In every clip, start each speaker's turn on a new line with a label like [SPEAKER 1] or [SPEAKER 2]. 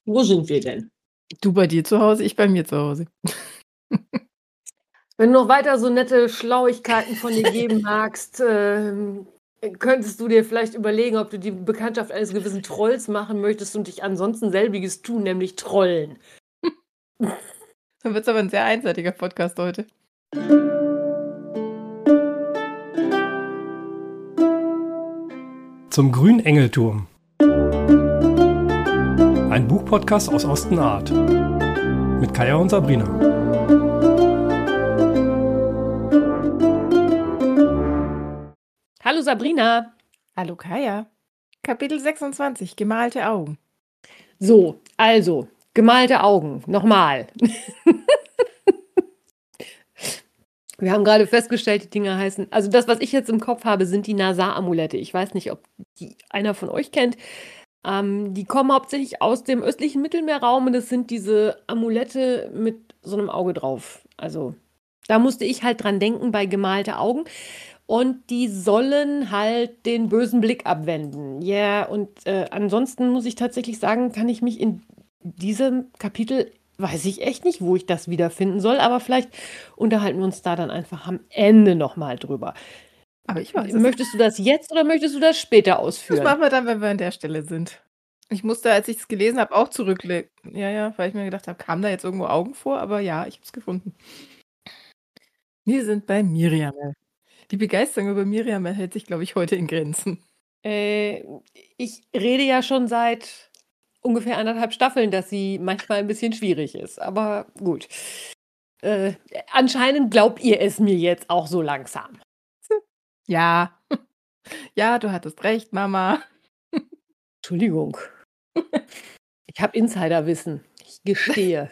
[SPEAKER 1] Wo sind wir denn?
[SPEAKER 2] Du bei dir zu Hause, ich bei mir zu Hause.
[SPEAKER 1] Wenn du noch weiter so nette Schlauigkeiten von dir geben magst, könntest du dir vielleicht überlegen, ob du die Bekanntschaft eines gewissen Trolls machen möchtest und dich ansonsten selbiges tun, nämlich trollen.
[SPEAKER 2] Dann wird es aber ein sehr einseitiger Podcast heute.
[SPEAKER 3] Zum grünen Engelturm. Ein Buchpodcast aus Ostenart. Mit Kaya und Sabrina.
[SPEAKER 1] Hallo Sabrina.
[SPEAKER 2] Hallo Kaya. Kapitel 26, gemalte Augen.
[SPEAKER 1] So, also, gemalte Augen. Nochmal. Wir haben gerade festgestellt, die Dinger heißen, also das, was ich jetzt im Kopf habe, sind die Nasar-Amulette. Ich weiß nicht, ob die einer von euch kennt. Die kommen hauptsächlich aus dem östlichen Mittelmeerraum und das sind diese Amulette mit so einem Auge drauf. Also da musste ich halt dran denken bei gemalte Augen. Und die sollen halt den bösen Blick abwenden. Ja, und ansonsten muss ich tatsächlich sagen, kann ich mich in diesem Kapitel, weiß ich echt nicht, wo ich das wiederfinden soll, aber vielleicht unterhalten wir uns da dann einfach am Ende nochmal drüber.
[SPEAKER 2] Aber ich weiß es.
[SPEAKER 1] Möchtest du das jetzt oder möchtest du das später
[SPEAKER 2] Das
[SPEAKER 1] ausführen?
[SPEAKER 2] machen wir dann, wenn wir an der Stelle sind. Ich musste, als ich es gelesen habe, auch zurücklegen. Ja, weil ich mir gedacht habe, kamen da jetzt irgendwo Augen vor? Aber ja, ich habe es gefunden. Wir sind bei Miriamel. Die Begeisterung über Miriamel hält sich, glaube ich, heute in Grenzen.
[SPEAKER 1] Ich rede ja schon seit ungefähr 1,5 Staffeln, dass sie manchmal ein bisschen schwierig ist. Aber gut. Anscheinend glaubt ihr es mir jetzt auch so langsam.
[SPEAKER 2] Ja. Ja, du hattest recht, Mama.
[SPEAKER 1] Entschuldigung. Ich habe Insiderwissen. Ich gestehe.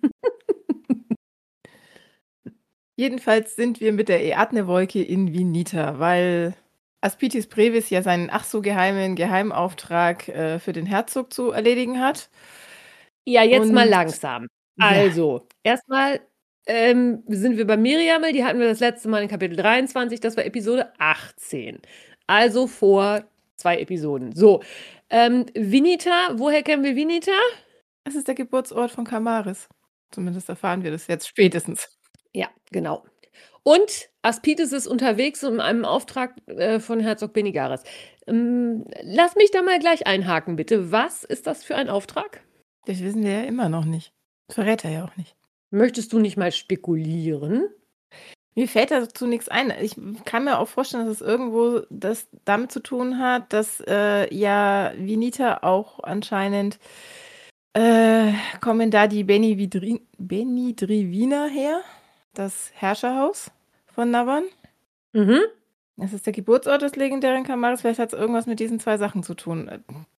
[SPEAKER 2] Jedenfalls sind wir mit der Eadne-Wolke in Vinita, weil Aspitis Brevis ja seinen ach so geheimen Geheimauftrag für den Herzog zu erledigen hat.
[SPEAKER 1] Ja, jetzt
[SPEAKER 2] Und
[SPEAKER 1] mal langsam.
[SPEAKER 2] ja.
[SPEAKER 1] Also, erstmal sind wir bei Miriamel, die hatten wir das letzte Mal in Kapitel 23, das war Episode 18. Also vor 2 Episoden. So, Vinita, woher kennen wir Vinita?
[SPEAKER 2] Das ist der Geburtsort von Kamaris. Zumindest erfahren wir das jetzt spätestens.
[SPEAKER 1] Ja, genau. Und Aspitis ist unterwegs in einem Auftrag von Herzog Benigaris. Lass mich da mal gleich einhaken, bitte. Was ist das für ein Auftrag?
[SPEAKER 2] Das wissen wir ja immer noch nicht. Das verrät er ja auch nicht.
[SPEAKER 1] Möchtest du nicht mal spekulieren?
[SPEAKER 2] Mir fällt dazu nichts ein. Ich kann mir auch vorstellen, dass es irgendwo das damit zu tun hat, dass ja Vinita auch anscheinend kommen da die Benidriviner her, das Herrscherhaus von Navan.
[SPEAKER 1] Mhm.
[SPEAKER 2] Das ist der Geburtsort des legendären Kamaris. Vielleicht hat es irgendwas mit diesen 2 Sachen zu tun.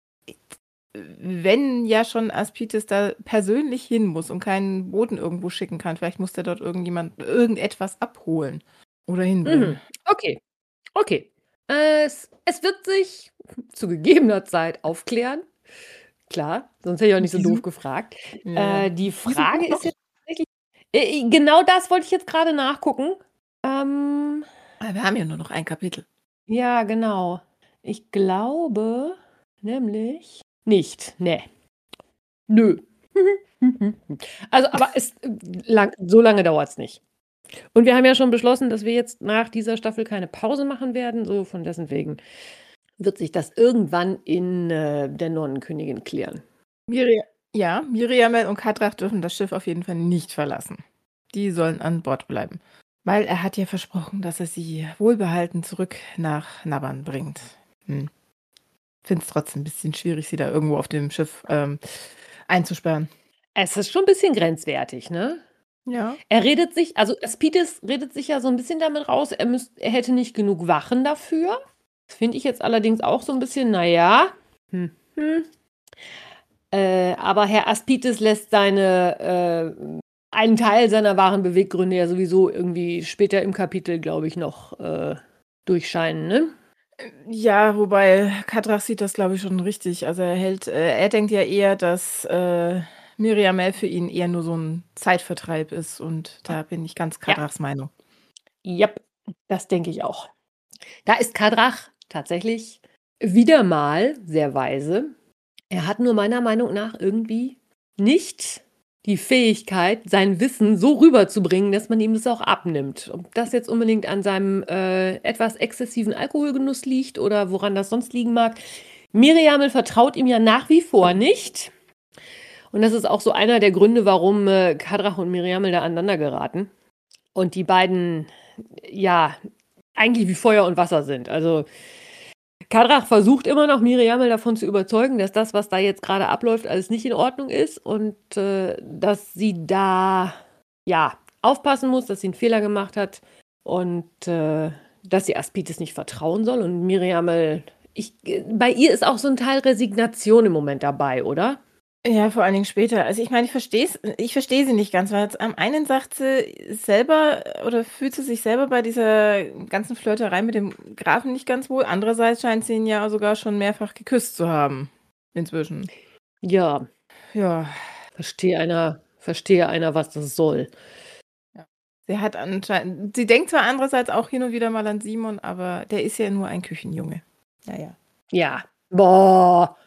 [SPEAKER 2] Wenn ja schon Aspitis da persönlich hin muss und keinen Boten irgendwo schicken kann, vielleicht muss der dort irgendetwas abholen oder hinbringen.
[SPEAKER 1] Okay. Es wird sich zu gegebener Zeit aufklären. Klar, sonst hätte ich auch nicht so doof gefragt.
[SPEAKER 2] Ja.
[SPEAKER 1] Die Frage ist jetzt tatsächlich, genau das wollte ich jetzt gerade nachgucken.
[SPEAKER 2] Wir haben ja nur noch ein Kapitel.
[SPEAKER 1] Ja, genau. Ich glaube nämlich nicht. Nee. Nö. Also, aber so lange dauert es nicht. Und wir haben ja schon beschlossen, dass wir jetzt nach dieser Staffel keine Pause machen werden. So von dessen wegen wird sich das irgendwann in der Nonnenkönigin klären.
[SPEAKER 2] Miriamel und Kadrach dürfen das Schiff auf jeden Fall nicht verlassen. Die sollen an Bord bleiben. Weil er hat ja versprochen, dass er sie wohlbehalten zurück nach Navan bringt. Finde es trotzdem ein bisschen schwierig, sie da irgendwo auf dem Schiff einzusperren.
[SPEAKER 1] Es ist schon ein bisschen grenzwertig, ne?
[SPEAKER 2] Ja.
[SPEAKER 1] Aspitis redet sich ja so ein bisschen damit raus, er hätte nicht genug Wachen dafür. Das finde ich jetzt allerdings auch so ein bisschen, naja. Aber Herr Aspitis lässt einen Teil seiner wahren Beweggründe ja sowieso irgendwie später im Kapitel, glaube ich, noch durchscheinen, ne?
[SPEAKER 2] Ja, wobei Kadrach sieht das, glaube ich, schon richtig. Also er denkt ja eher, dass Miriamel für ihn eher nur so ein Zeitvertreib ist und da bin ich ganz Kadrachs Meinung.
[SPEAKER 1] Ja, das denke ich auch. Da ist Kadrach tatsächlich wieder mal sehr weise. Er hat nur meiner Meinung nach irgendwie nicht die Fähigkeit, sein Wissen so rüberzubringen, dass man ihm das auch abnimmt. Ob das jetzt unbedingt an seinem etwas exzessiven Alkoholgenuss liegt oder woran das sonst liegen mag. Miriamel vertraut ihm ja nach wie vor nicht. Und das ist auch so einer der Gründe, warum Kadrach und Miriamel da aneinander geraten. Und die beiden, ja, eigentlich wie Feuer und Wasser sind. Also Kadrach versucht immer noch, Miriamel davon zu überzeugen, dass das, was da jetzt gerade abläuft, alles nicht in Ordnung ist und dass sie da, ja, aufpassen muss, dass sie einen Fehler gemacht hat und dass sie Aspitis nicht vertrauen soll. Und Miriamel, bei ihr ist auch so ein Teil Resignation im Moment dabei, oder?
[SPEAKER 2] Ja, vor allen Dingen später. Also ich meine, ich verstehe sie nicht ganz, weil jetzt am einen sagt sie selber oder fühlt sie sich selber bei dieser ganzen Flirterei mit dem Grafen nicht ganz wohl. Andererseits scheint sie ihn ja sogar schon mehrfach geküsst zu haben. Inzwischen.
[SPEAKER 1] Ja,
[SPEAKER 2] Ja.
[SPEAKER 1] verstehe einer, was das soll.
[SPEAKER 2] Sie hat anscheinend, sie denkt zwar andererseits auch hin und wieder mal an Simon, aber der ist ja nur ein Küchenjunge. Naja.
[SPEAKER 1] Ja. Boah.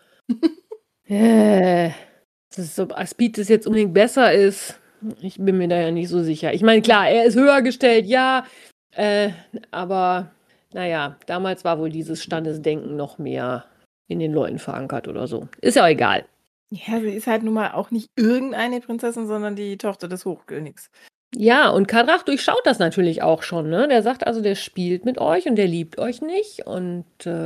[SPEAKER 1] Das ist, ob Aspitis jetzt unbedingt besser ist. Ich bin mir da ja nicht so sicher. Ich meine, klar, er ist höher gestellt, ja. Aber naja, damals war wohl dieses Standesdenken noch mehr in den Leuten verankert oder so. Ist ja auch egal.
[SPEAKER 2] Ja, sie ist halt nun mal auch nicht irgendeine Prinzessin, sondern die Tochter des Hochkönigs.
[SPEAKER 1] Ja, und Kadrach durchschaut das natürlich auch schon, ne? Der sagt also, der spielt mit euch und der liebt euch nicht. Und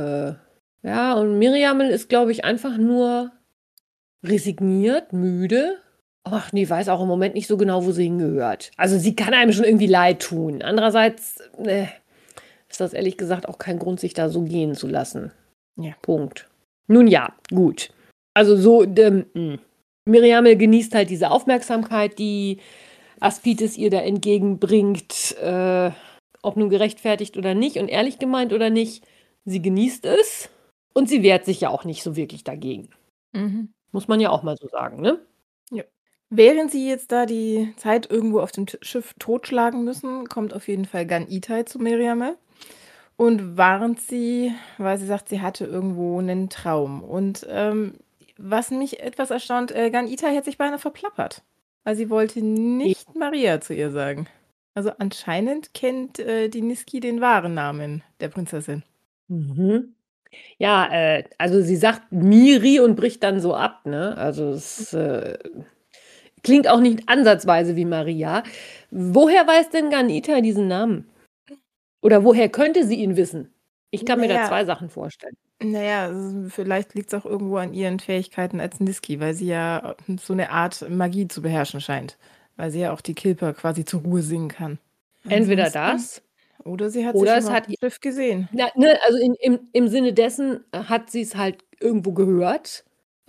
[SPEAKER 1] ja, und Miriamel ist, glaube ich, einfach nur resigniert, müde. Ach, die weiß auch im Moment nicht so genau, wo sie hingehört. Also sie kann einem schon irgendwie leid tun. Andererseits ist das ehrlich gesagt auch kein Grund, sich da so gehen zu lassen.
[SPEAKER 2] Ja.
[SPEAKER 1] Punkt. Nun ja, gut. Also so, Miriamel genießt halt diese Aufmerksamkeit, die Aspitis ihr da entgegenbringt, ob nun gerechtfertigt oder nicht und ehrlich gemeint oder nicht. Sie genießt es und sie wehrt sich ja auch nicht so wirklich dagegen.
[SPEAKER 2] Mhm.
[SPEAKER 1] Muss man ja auch mal so sagen, ne?
[SPEAKER 2] Ja. Während sie jetzt da die Zeit irgendwo auf dem Schiff totschlagen müssen, kommt auf jeden Fall Gan-Itai zu Miriamel und warnt sie, weil sie sagt, sie hatte irgendwo einen Traum. Und was mich etwas erstaunt, Gan-Itai hat sich beinahe verplappert. Weil sie wollte nicht Maria zu ihr sagen. Also anscheinend kennt die Niski den wahren Namen der Prinzessin.
[SPEAKER 1] Mhm. Ja, also sie sagt Miri und bricht dann so ab, ne? Also es klingt auch nicht ansatzweise wie Maria. Woher weiß denn Gan-Itai diesen Namen? Oder woher könnte sie ihn wissen? Ich kann mir da
[SPEAKER 2] Naja.
[SPEAKER 1] 2 Sachen vorstellen.
[SPEAKER 2] Naja, vielleicht liegt es auch irgendwo an ihren Fähigkeiten als Niski, weil sie ja so eine Art Magie zu beherrschen scheint. Weil sie ja auch die Kilper quasi zur Ruhe singen kann.
[SPEAKER 1] Entweder
[SPEAKER 2] Ansonsten-
[SPEAKER 1] das
[SPEAKER 2] Oder sie hat
[SPEAKER 1] oder
[SPEAKER 2] sich
[SPEAKER 1] es
[SPEAKER 2] schon mal
[SPEAKER 1] hat
[SPEAKER 2] auf dem Schiff gesehen.
[SPEAKER 1] Na, ne, also im Sinne dessen hat sie es halt irgendwo gehört.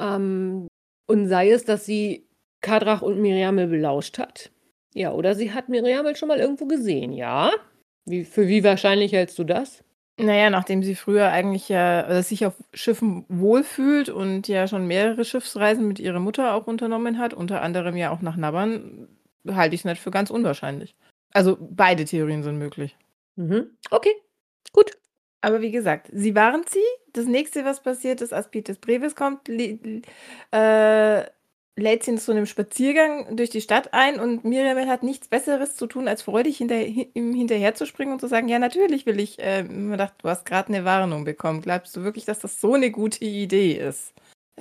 [SPEAKER 1] Und sei es, dass sie Kadrach und Miriamel belauscht hat. Ja, oder sie hat Miriamel schon mal irgendwo gesehen, ja? Für wie wahrscheinlich hältst du das?
[SPEAKER 2] Naja, nachdem sie früher eigentlich ja sich auf Schiffen wohlfühlt und ja schon mehrere Schiffsreisen mit ihrer Mutter auch unternommen hat, unter anderem ja auch nach Nabbern, halte ich es nicht für ganz unwahrscheinlich. Also beide Theorien sind möglich.
[SPEAKER 1] Mhm. Okay, gut.
[SPEAKER 2] Aber wie gesagt, sie warnt sie. Das nächste, was passiert ist, Aspitis Brevis kommt, lädt sie zu einem Spaziergang durch die Stadt ein und Miriamel hat nichts Besseres zu tun, als freudig ihm hinterherzuspringen und zu sagen, ja, natürlich will ich. Man dachte, du hast gerade eine Warnung bekommen. Glaubst du wirklich, dass das so eine gute Idee ist?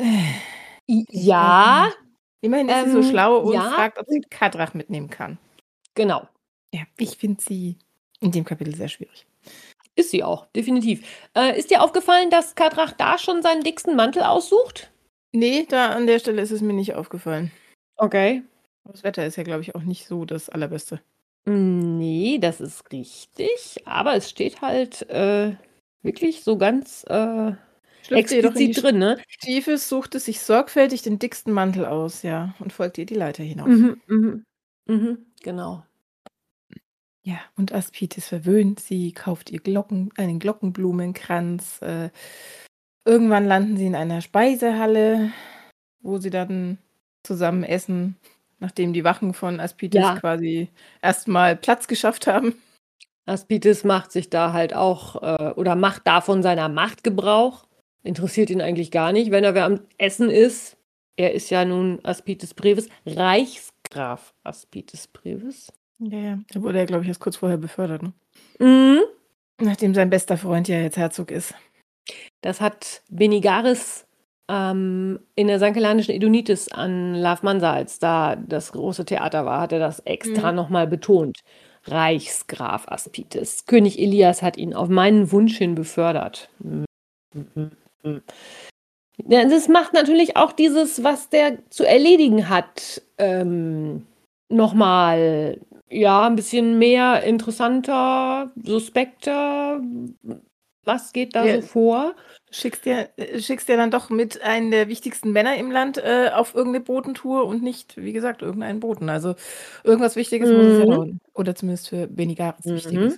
[SPEAKER 1] Ja,
[SPEAKER 2] Immerhin ist sie so schlau und
[SPEAKER 1] ja.
[SPEAKER 2] fragt, ob sie Kadrach mitnehmen kann.
[SPEAKER 1] Genau.
[SPEAKER 2] Ja, ich finde sie in dem Kapitel sehr schwierig.
[SPEAKER 1] Ist sie auch, definitiv. Ist dir aufgefallen, dass Kadrach da schon seinen dicksten Mantel aussucht?
[SPEAKER 2] Nee, da an der Stelle ist es mir nicht aufgefallen.
[SPEAKER 1] Okay.
[SPEAKER 2] Das Wetter ist ja, glaube ich, auch nicht so das Allerbeste.
[SPEAKER 1] Nee, das ist richtig. Aber es steht halt wirklich so ganz
[SPEAKER 2] Schlüpft ihr doch in die
[SPEAKER 1] explizit drin, ne?
[SPEAKER 2] Stiefel, suchte sich sorgfältig den dicksten Mantel aus, ja, und folgte ihr die Leiter hinauf.
[SPEAKER 1] Genau.
[SPEAKER 2] Ja, und Aspitis verwöhnt sie, kauft ihr einen Glockenblumenkranz. Irgendwann landen sie in einer Speisehalle, wo sie dann zusammen essen, nachdem die Wachen von Aspitis
[SPEAKER 1] Ja.
[SPEAKER 2] quasi erstmal Platz geschafft haben.
[SPEAKER 1] Aspitis macht sich da halt auch oder macht da von seiner Macht Gebrauch. Interessiert ihn eigentlich gar nicht, wenn er wer am Essen ist. Er ist ja nun Aspitys Brevis, Reichsgraf Aspitys Brevis.
[SPEAKER 2] Ja. Da wurde er, glaube ich, erst kurz vorher befördert, ne?
[SPEAKER 1] Mhm.
[SPEAKER 2] Nachdem sein bester Freund ja jetzt Herzog ist.
[SPEAKER 1] Das hat Benigaris in der sankellanischen Edonitis an Lav Mansa, als da das große Theater war, hat er das extra nochmal betont. Reichsgraf Aspitys. König Elias hat ihn auf meinen Wunsch hin befördert. Ja, das macht natürlich auch dieses, was der zu erledigen hat, nochmal, ja, ein bisschen mehr interessanter, suspekter. Was geht da
[SPEAKER 2] Ja.
[SPEAKER 1] so vor?
[SPEAKER 2] Schickst dir dann doch mit einem der wichtigsten Männer im Land auf irgendeine Botentour und nicht, wie gesagt, irgendeinen Boten. Also irgendwas Wichtiges muss es ja dauern. Oder zumindest für Benigaris Wichtiges.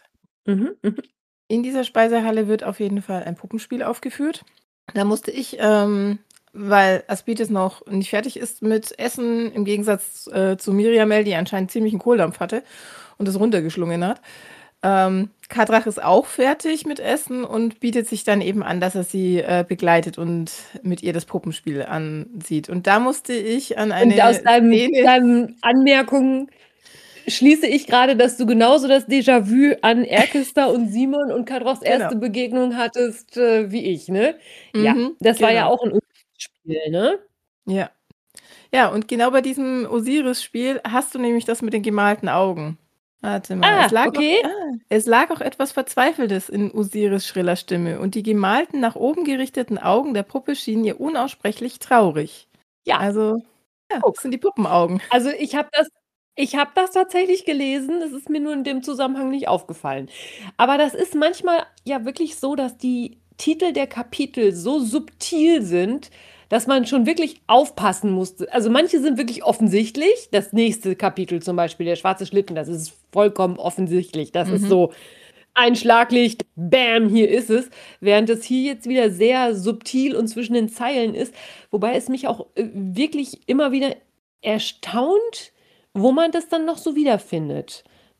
[SPEAKER 2] In dieser Speisehalle wird auf jeden Fall ein Puppenspiel aufgeführt. Da musste ich, weil Aspitys noch nicht fertig ist mit Essen, im Gegensatz zu Miriamel, die anscheinend ziemlichen Kohldampf hatte und es runtergeschlungen hat. Kadrach ist auch fertig mit Essen und bietet sich dann eben an, dass er sie begleitet und mit ihr das Puppenspiel ansieht. Und da musste ich an eine
[SPEAKER 1] Und aus
[SPEAKER 2] Szene...
[SPEAKER 1] deinen Anmerkungen schließe ich gerade, dass du genauso das Déjà-vu an Erkester und Simon und Kadrachs erste Begegnung hattest wie ich, ne? Ja, das war ja auch ein Spiel, ne?
[SPEAKER 2] Ja. Ja, und genau bei diesem Osiris-Spiel hast du nämlich das mit den gemalten Augen. Warte mal. Es lag auch etwas Verzweifeltes in Osiris' schriller Stimme und die gemalten, nach oben gerichteten Augen der Puppe schienen ihr unaussprechlich traurig.
[SPEAKER 1] Ja.
[SPEAKER 2] Also, ja, das sind die Puppenaugen.
[SPEAKER 1] Also ich habe das tatsächlich gelesen, das ist mir nur in dem Zusammenhang nicht aufgefallen. Aber das ist manchmal ja wirklich so, dass die Titel der Kapitel so subtil sind, dass man schon wirklich aufpassen musste. Also manche sind wirklich offensichtlich. Das nächste Kapitel zum Beispiel, der schwarze Schlitten, das ist vollkommen offensichtlich. Das ist so ein Schlaglicht, bam, hier ist es. Während es hier jetzt wieder sehr subtil und zwischen den Zeilen ist. Wobei es mich auch wirklich immer wieder erstaunt, wo man das dann noch so wiederfindet.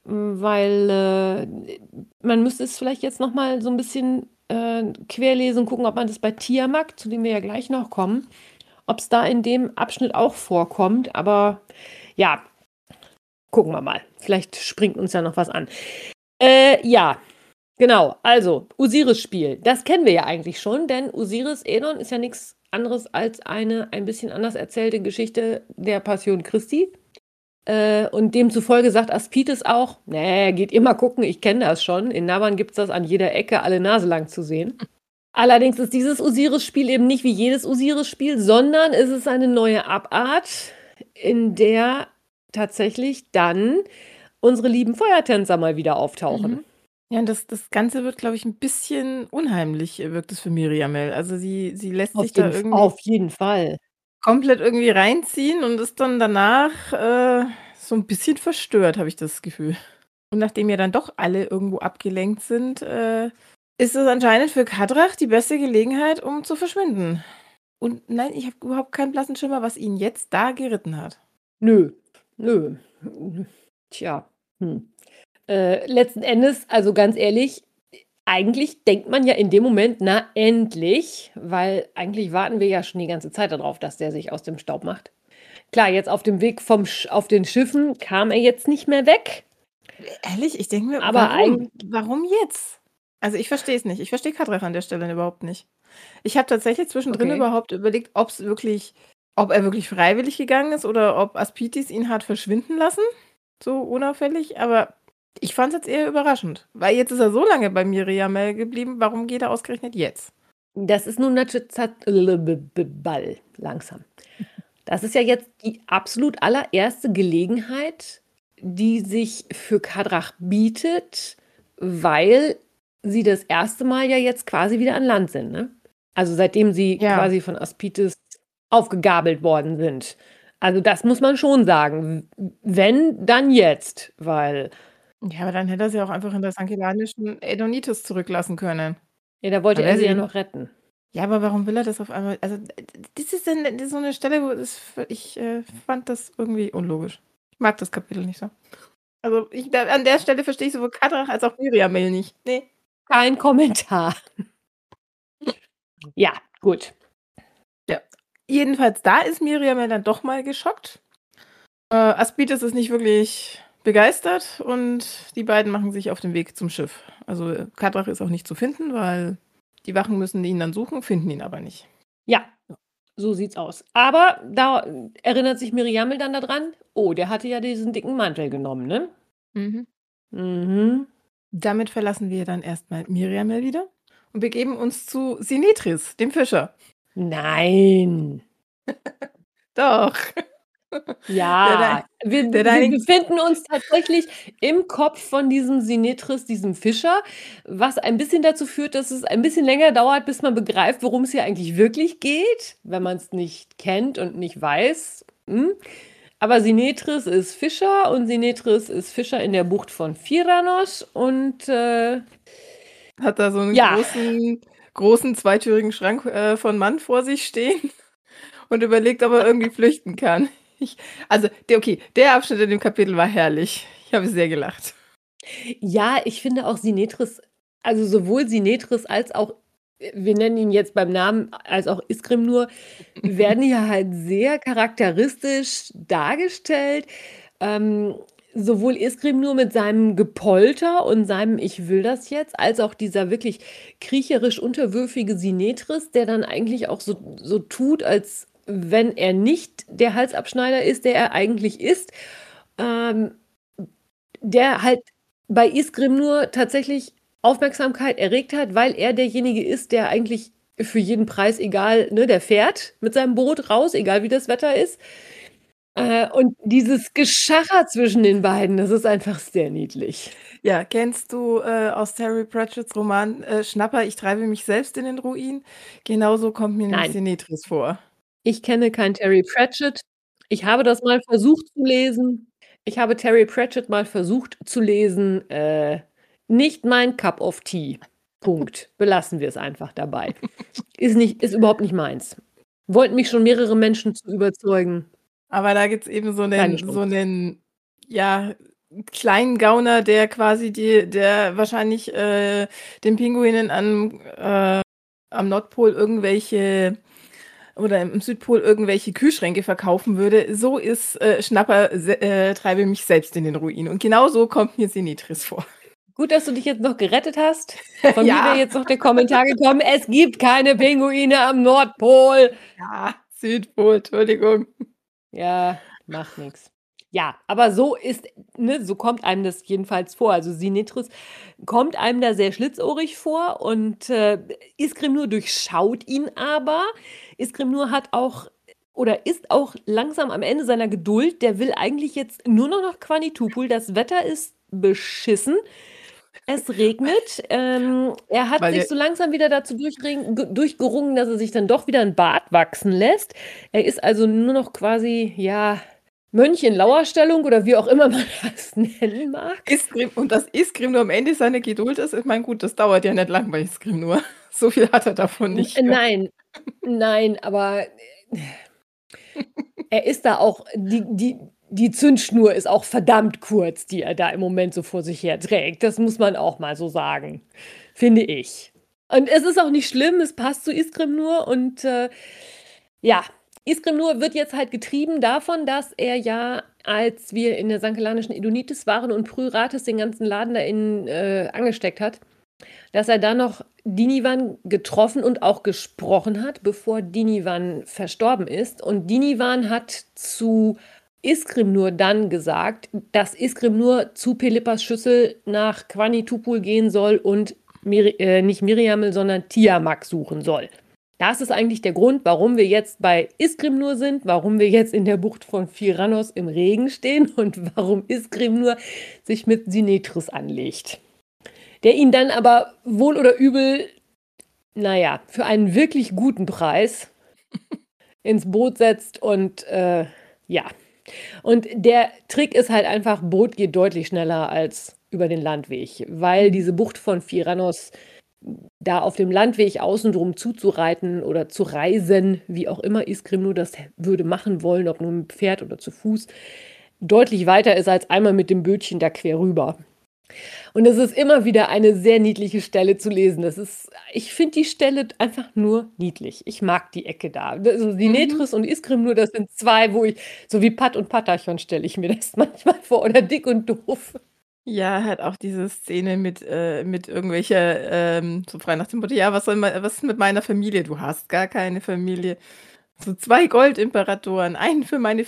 [SPEAKER 1] Weil man müsste es vielleicht jetzt noch mal so ein bisschen querlesen, gucken, ob man das bei Tiamat, zu dem wir ja gleich noch kommen, ob es da in dem Abschnitt auch vorkommt. Aber ja, gucken wir mal. Vielleicht springt uns ja noch was an. Ja, genau. Also, Osiris-Spiel. Das kennen wir ja eigentlich schon, denn Osiris-Edon ist ja nichts anderes als eine ein bisschen anders erzählte Geschichte der Passion Christi. Und demzufolge sagt Aspitys auch, nee, geht ihr mal gucken, ich kenne das schon. In Naban gibt es das an jeder Ecke, alle Nase lang zu sehen. Allerdings ist dieses Osiris-Spiel eben nicht wie jedes Osiris-Spiel, sondern es ist eine neue Abart, in der tatsächlich dann unsere lieben Feuertänzer mal wieder auftauchen.
[SPEAKER 2] Ja, und das Ganze wird, glaube ich, ein bisschen unheimlich, wirkt es für Miriamel. Also sie lässt sich da irgendwie
[SPEAKER 1] Auf jeden Fall.
[SPEAKER 2] komplett irgendwie reinziehen und ist dann danach so ein bisschen verstört, habe ich das Gefühl. Und nachdem ja dann doch alle irgendwo abgelenkt sind, ist es anscheinend für Kadrach die beste Gelegenheit, um zu verschwinden. Und nein, ich habe überhaupt keinen blassen Schimmer, was ihn jetzt da geritten hat.
[SPEAKER 1] Nö. Tja. Letzten Endes, also ganz ehrlich, eigentlich denkt man ja in dem Moment, na endlich, weil eigentlich warten wir ja schon die ganze Zeit darauf, dass der sich aus dem Staub macht. Klar, jetzt auf dem Weg auf den Schiffen kam er jetzt nicht mehr weg.
[SPEAKER 2] Ehrlich, ich denke mir,
[SPEAKER 1] Aber
[SPEAKER 2] warum jetzt? Also ich verstehe es nicht. Ich verstehe Kadrach an der Stelle überhaupt nicht. Ich habe tatsächlich zwischendrin überhaupt überlegt, ob er wirklich freiwillig gegangen ist oder ob Aspitys ihn hat verschwinden lassen. So unauffällig, aber ich fand es jetzt eher überraschend. Weil jetzt ist er so lange bei Miriamel geblieben, warum geht er ausgerechnet jetzt?
[SPEAKER 1] Das ist nun natürlich Ball, langsam. Das ist ja jetzt die absolut allererste Gelegenheit, die sich für Kadrach bietet, weil sie das erste Mal ja jetzt quasi wieder an Land sind, ne? Also seitdem sie quasi von Aspitys aufgegabelt worden sind. Also das muss man schon sagen. Wenn, dann jetzt, weil...
[SPEAKER 2] Ja, aber dann hätte er sie auch einfach in der sankellanischen Edonitis zurücklassen können.
[SPEAKER 1] Ja, da wollte er sie ja noch retten.
[SPEAKER 2] Ja, aber warum will er das auf einmal? Also das ist so eine Stelle, wo ich fand das irgendwie unlogisch. Ich mag das Kapitel nicht so. Also an der Stelle verstehe ich sowohl Kadrach als auch Miriamel nicht. Nee.
[SPEAKER 1] Kein Kommentar. Ja, gut.
[SPEAKER 2] Ja. Jedenfalls da ist Miriam ja dann doch mal geschockt. Aspides ist nicht wirklich begeistert und die beiden machen sich auf den Weg zum Schiff. Also Kadrach ist auch nicht zu finden, weil die Wachen müssen ihn dann suchen, finden ihn aber nicht.
[SPEAKER 1] Ja, so sieht's aus. Aber da erinnert sich Miriamel dann daran, oh, der hatte ja diesen dicken Mantel genommen, ne? Mhm.
[SPEAKER 2] Damit verlassen wir dann erstmal Miriamel wieder und begeben uns zu Sinetris, dem Fischer.
[SPEAKER 1] Nein.
[SPEAKER 2] Doch.
[SPEAKER 1] Ja, wir
[SPEAKER 2] der deine-
[SPEAKER 1] befinden uns tatsächlich im Kopf von diesem Sinetris, diesem Fischer, was ein bisschen dazu führt, dass es ein bisschen länger dauert, bis man begreift, worum es hier eigentlich wirklich geht, wenn man es nicht kennt und nicht weiß. Aber Sinetris ist Fischer und Sinetris ist Fischer in der Bucht von Firanos und
[SPEAKER 2] hat da so einen
[SPEAKER 1] Ja.
[SPEAKER 2] großen zweitürigen Schrank von Mann vor sich stehen und überlegt, ob er irgendwie flüchten kann. Der Abschnitt in dem Kapitel war herrlich. Ich habe sehr gelacht.
[SPEAKER 1] ja, ich finde auch Sinetris, also sowohl Sinetris als auch, wir nennen ihn jetzt beim Namen, als auch Iskrimnur, werden hier halt sehr charakteristisch dargestellt. Sowohl Iskrimnur mit seinem Gepolter und seinem Ich will das jetzt, als auch dieser wirklich kriecherisch unterwürfige Sinetris, der dann eigentlich auch so tut, als wenn er nicht der Halsabschneider ist, der er eigentlich ist. Der halt bei Iskrimnur tatsächlich Aufmerksamkeit erregt hat, weil er derjenige ist, der eigentlich für jeden Preis, egal, ne, der fährt mit seinem Boot raus, egal wie das Wetter ist. Und dieses Geschacher zwischen den beiden, das ist einfach sehr niedlich.
[SPEAKER 2] Ja, kennst du aus Terry Pratchetts Roman Schnapper, ich treibe mich selbst in den Ruin? Genauso kommt mir nämlich
[SPEAKER 1] Nein.
[SPEAKER 2] Sinetris vor.
[SPEAKER 1] Ich kenne keinen Terry Pratchett. Ich habe das mal versucht zu lesen. Ich habe Terry Pratchett mal versucht zu lesen. Nicht mein Cup of Tea. Punkt. Belassen wir es einfach dabei. Ist überhaupt nicht meins. Wollten mich schon mehrere Menschen zu überzeugen.
[SPEAKER 2] Aber da gibt es eben
[SPEAKER 1] Keine
[SPEAKER 2] so
[SPEAKER 1] Chance.
[SPEAKER 2] einen, ja, kleinen Gauner, der quasi der wahrscheinlich den Pinguinen am Nordpol irgendwelche oder im Südpol irgendwelche Kühlschränke verkaufen würde. So ist Schnapper, treibe mich selbst in den Ruin. Und genau so kommt mir Sinetris vor.
[SPEAKER 1] Gut, dass du dich jetzt noch gerettet hast. Von
[SPEAKER 2] Ja.
[SPEAKER 1] mir wäre jetzt noch der Kommentar gekommen, es gibt keine Pinguine am Nordpol.
[SPEAKER 2] Ja, Südpol, Entschuldigung.
[SPEAKER 1] Ja, macht nichts. Ja, aber so so kommt einem das jedenfalls vor. Also Sinetris kommt einem da sehr schlitzohrig vor und Iskrimnur durchschaut ihn aber. Iskrimnur hat auch oder ist auch langsam am Ende seiner Geduld. Der will eigentlich jetzt nur noch nach Quanitupul. Das Wetter ist beschissen. Es regnet. Er hat sich so langsam wieder dazu durchgerungen, dass er sich dann doch wieder ein Bart wachsen lässt. Er ist also nur noch quasi, ja, Mönch in Lauerstellung oder wie auch immer man das nennen mag.
[SPEAKER 2] Und dass Iskrimnur am Ende seiner Geduld ist, ich meine, gut, das dauert ja nicht lang bei Iskrimnur. So viel hat er davon nicht.
[SPEAKER 1] Nein, aber er ist da auch, die Zündschnur ist auch verdammt kurz, die er da im Moment so vor sich her trägt. Das muss man auch mal so sagen, finde ich. Und es ist auch nicht schlimm, es passt zu Iskrimnur und ja, Iskrimnur wird jetzt halt getrieben davon, dass er ja, als wir in der sankelanischen Edonitis waren und Pryrates den ganzen Laden da angesteckt hat, dass er da noch Dinivan getroffen und auch gesprochen hat, bevor Dinivan verstorben ist. Und Dinivan hat zu Iskrimnur dann gesagt, dass Iskrimnur zu Pelippas Schüssel nach Quanitupul gehen soll und nicht Miriamel, sondern Tiamak suchen soll. Das ist eigentlich der Grund, warum wir jetzt bei Iskrimnur sind, warum wir jetzt in der Bucht von Firanos im Regen stehen und warum Iskrimnur sich mit Sinetris anlegt. Der ihn dann aber wohl oder übel, naja, für einen wirklich guten Preis ins Boot setzt und ja. Und der Trick ist halt einfach, Boot geht deutlich schneller als über den Landweg, weil diese Bucht von Firanos da auf dem Landweg außen drum zuzureiten oder zu reisen, wie auch immer Iskrimnur das würde machen wollen, ob nur mit Pferd oder zu Fuß, deutlich weiter ist als einmal mit dem Bötchen da quer rüber. Und es ist immer wieder eine sehr niedliche Stelle zu lesen. Ich finde die Stelle einfach nur niedlich. Ich mag die Ecke da. Also die
[SPEAKER 2] Mhm.
[SPEAKER 1] Netris und Iskrim nur, das sind zwei, wo ich, so wie Pat und Patachon stelle ich mir das manchmal vor, oder Dick und Doof.
[SPEAKER 2] Ja, halt auch diese Szene mit irgendwelcher, so frei nach dem Motto: „Ja, was ist mit meiner Familie? Du hast gar keine Familie.“ So 2 Goldimperatoren, einen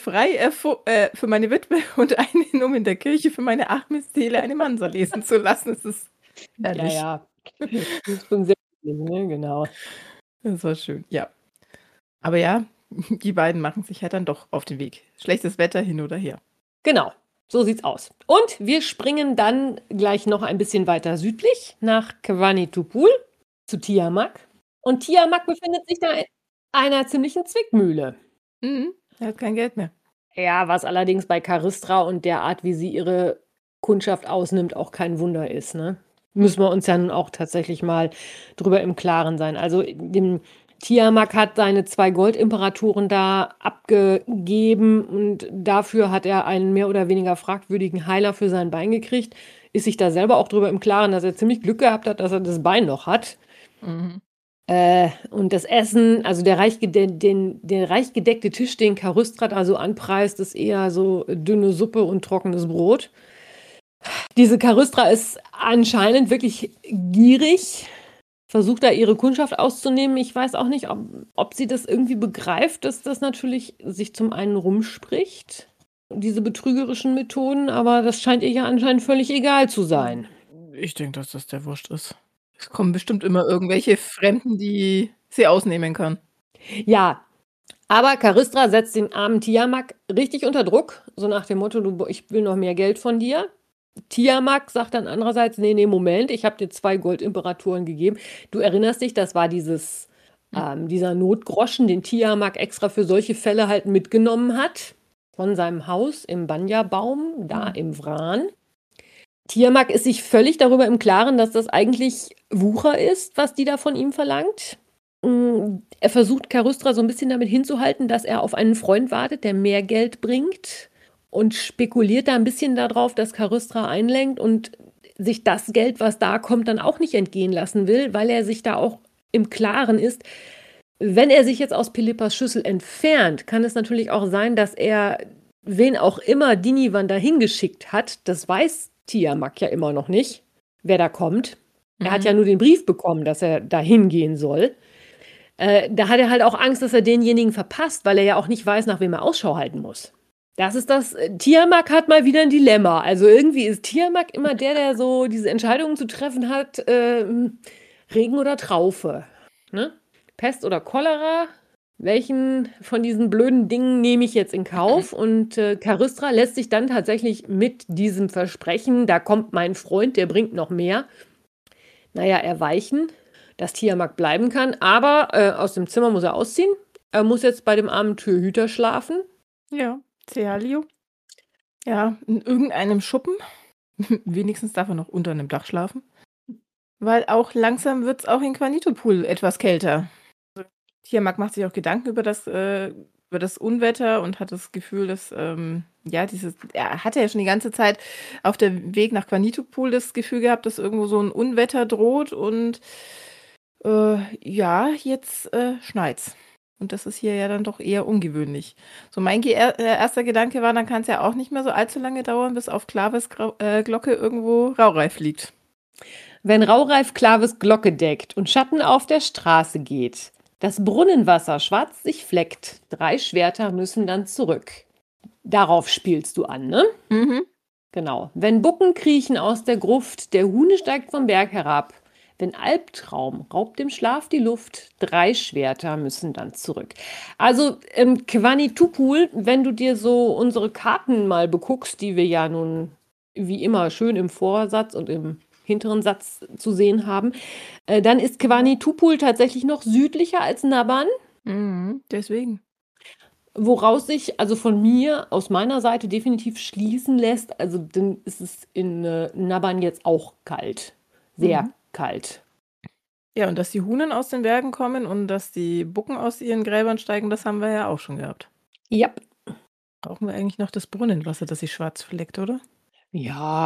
[SPEAKER 2] für meine Witwe und einen, um in der Kirche für meine arme Seele eine Mansa lesen zu lassen. Es ist
[SPEAKER 1] Ja,
[SPEAKER 2] herrlich.
[SPEAKER 1] ja. Das ist schon sehr niedlich, ne? Genau.
[SPEAKER 2] Das war schön, ja. Aber ja, die beiden machen sich halt dann doch auf den Weg. Schlechtes Wetter hin oder her.
[SPEAKER 1] Genau. So sieht's aus. Und wir springen dann gleich noch ein bisschen weiter südlich nach Kvanitupul zu Tiamak. Und Tiamak befindet sich da in einer ziemlichen Zwickmühle.
[SPEAKER 2] Mhm, er hat kein Geld mehr.
[SPEAKER 1] Ja, was allerdings bei Charistra und der Art, wie sie ihre Kundschaft ausnimmt, auch kein Wunder ist, ne? Müssen wir uns ja nun auch tatsächlich mal drüber im Klaren sein. Also dem Tiamak hat seine 2 Goldimperatoren da abgegeben und dafür hat er einen mehr oder weniger fragwürdigen Heiler für sein Bein gekriegt. Ist sich da selber auch drüber im Klaren, dass er ziemlich Glück gehabt hat, dass er das Bein noch hat.
[SPEAKER 2] Mhm.
[SPEAKER 1] Und das Essen, also der reich gedeckte Tisch, den Karüstrat also anpreist, ist eher so dünne Suppe und trockenes Brot. Diese Karüstra ist anscheinend wirklich gierig, versucht da ihre Kundschaft auszunehmen. Ich weiß auch nicht, ob sie das irgendwie begreift, dass das natürlich sich zum einen rumspricht, diese betrügerischen Methoden, aber das scheint ihr ja anscheinend völlig egal zu sein.
[SPEAKER 2] Ich denke, dass das der Wurscht ist. Es kommen bestimmt immer irgendwelche Fremden, die sie ausnehmen kann.
[SPEAKER 1] Ja, aber Karystra setzt den armen Tiamak richtig unter Druck, so nach dem Motto, ich will noch mehr Geld von dir. Tiamak sagt dann andererseits, nee, Moment, ich habe dir 2 Goldimperatoren gegeben. Du erinnerst dich, das war dieser Notgroschen, den Tiamak extra für solche Fälle halt mitgenommen hat, von seinem Haus im Banja-Baum, da
[SPEAKER 2] Mhm.
[SPEAKER 1] im Vran. Tiamak ist sich völlig darüber im Klaren, dass das eigentlich Wucher ist, was die da von ihm verlangt. Er versucht Karystra so ein bisschen damit hinzuhalten, dass er auf einen Freund wartet, der mehr Geld bringt und spekuliert da ein bisschen darauf, dass Karystra einlenkt und sich das Geld, was da kommt, dann auch nicht entgehen lassen will, weil er sich da auch im Klaren ist, wenn er sich jetzt aus Pilippas Schüssel entfernt, kann es natürlich auch sein, dass er wen auch immer Dinivan dahin geschickt hat. Das weiß Tiamak ja immer noch nicht, wer da kommt. Er hat ja nur den Brief bekommen, dass er dahin gehen soll. Da hat er halt auch Angst, dass er denjenigen verpasst, weil er ja auch nicht weiß, nach wem er Ausschau halten muss. Das ist das. Tiamak hat mal wieder ein Dilemma. Also irgendwie ist Tiamak immer der so diese Entscheidungen zu treffen hat, Regen oder Traufe. Ne? Pest oder Cholera? Welchen von diesen blöden Dingen nehme ich jetzt in Kauf? Und Karystra lässt sich dann tatsächlich mit diesem Versprechen, da kommt mein Freund, der bringt noch mehr, naja, erweichen, dass Tiamak bleiben kann. Aber aus dem Zimmer muss er ausziehen. Er muss jetzt bei dem armen Türhüter schlafen.
[SPEAKER 2] Ja, Cealio. Ja, in irgendeinem Schuppen. Wenigstens darf er noch unter einem Dach schlafen. Weil auch langsam wird es auch in Quanitopul etwas kälter. Tiamak macht sich auch Gedanken über das Unwetter und hat das Gefühl, dass, er hatte ja schon die ganze Zeit auf dem Weg nach Quanitopul das Gefühl gehabt, dass irgendwo so ein Unwetter droht und jetzt schneit's. Und das ist hier ja dann doch eher ungewöhnlich. So mein erster Gedanke war, dann kann es ja auch nicht mehr so allzu lange dauern, bis auf Klaves Glocke irgendwo Raureif liegt.
[SPEAKER 1] Wenn Raureif Klaves Glocke deckt und Schatten auf der Straße geht, das Brunnenwasser schwarz sich fleckt, 3 Schwerter müssen dann zurück. Darauf spielst du an, ne?
[SPEAKER 2] Mhm.
[SPEAKER 1] Genau. Wenn Bucken kriechen aus der Gruft, der Huhn steigt vom Berg herab. Wenn Albtraum raubt dem Schlaf die Luft, 3 Schwerter müssen dann zurück. Also Quanitupul, wenn du dir so unsere Karten mal beguckst, die wir ja nun wie immer schön im Vorsatz und im hinteren Satz zu sehen haben, dann ist Quanitupul tatsächlich noch südlicher als Naban.
[SPEAKER 2] Mhm, deswegen.
[SPEAKER 1] Woraus sich also von mir, aus meiner Seite definitiv schließen lässt, also dann ist es in Naban jetzt auch kalt. Sehr kalt.
[SPEAKER 2] Ja, und dass die Huhnen aus den Bergen kommen und dass die Bucken aus ihren Gräbern steigen, das haben wir ja auch schon gehabt.
[SPEAKER 1] Ja.
[SPEAKER 2] Brauchen wir eigentlich noch das Brunnenwasser, das sich schwarz fleckt, oder?
[SPEAKER 1] Ja,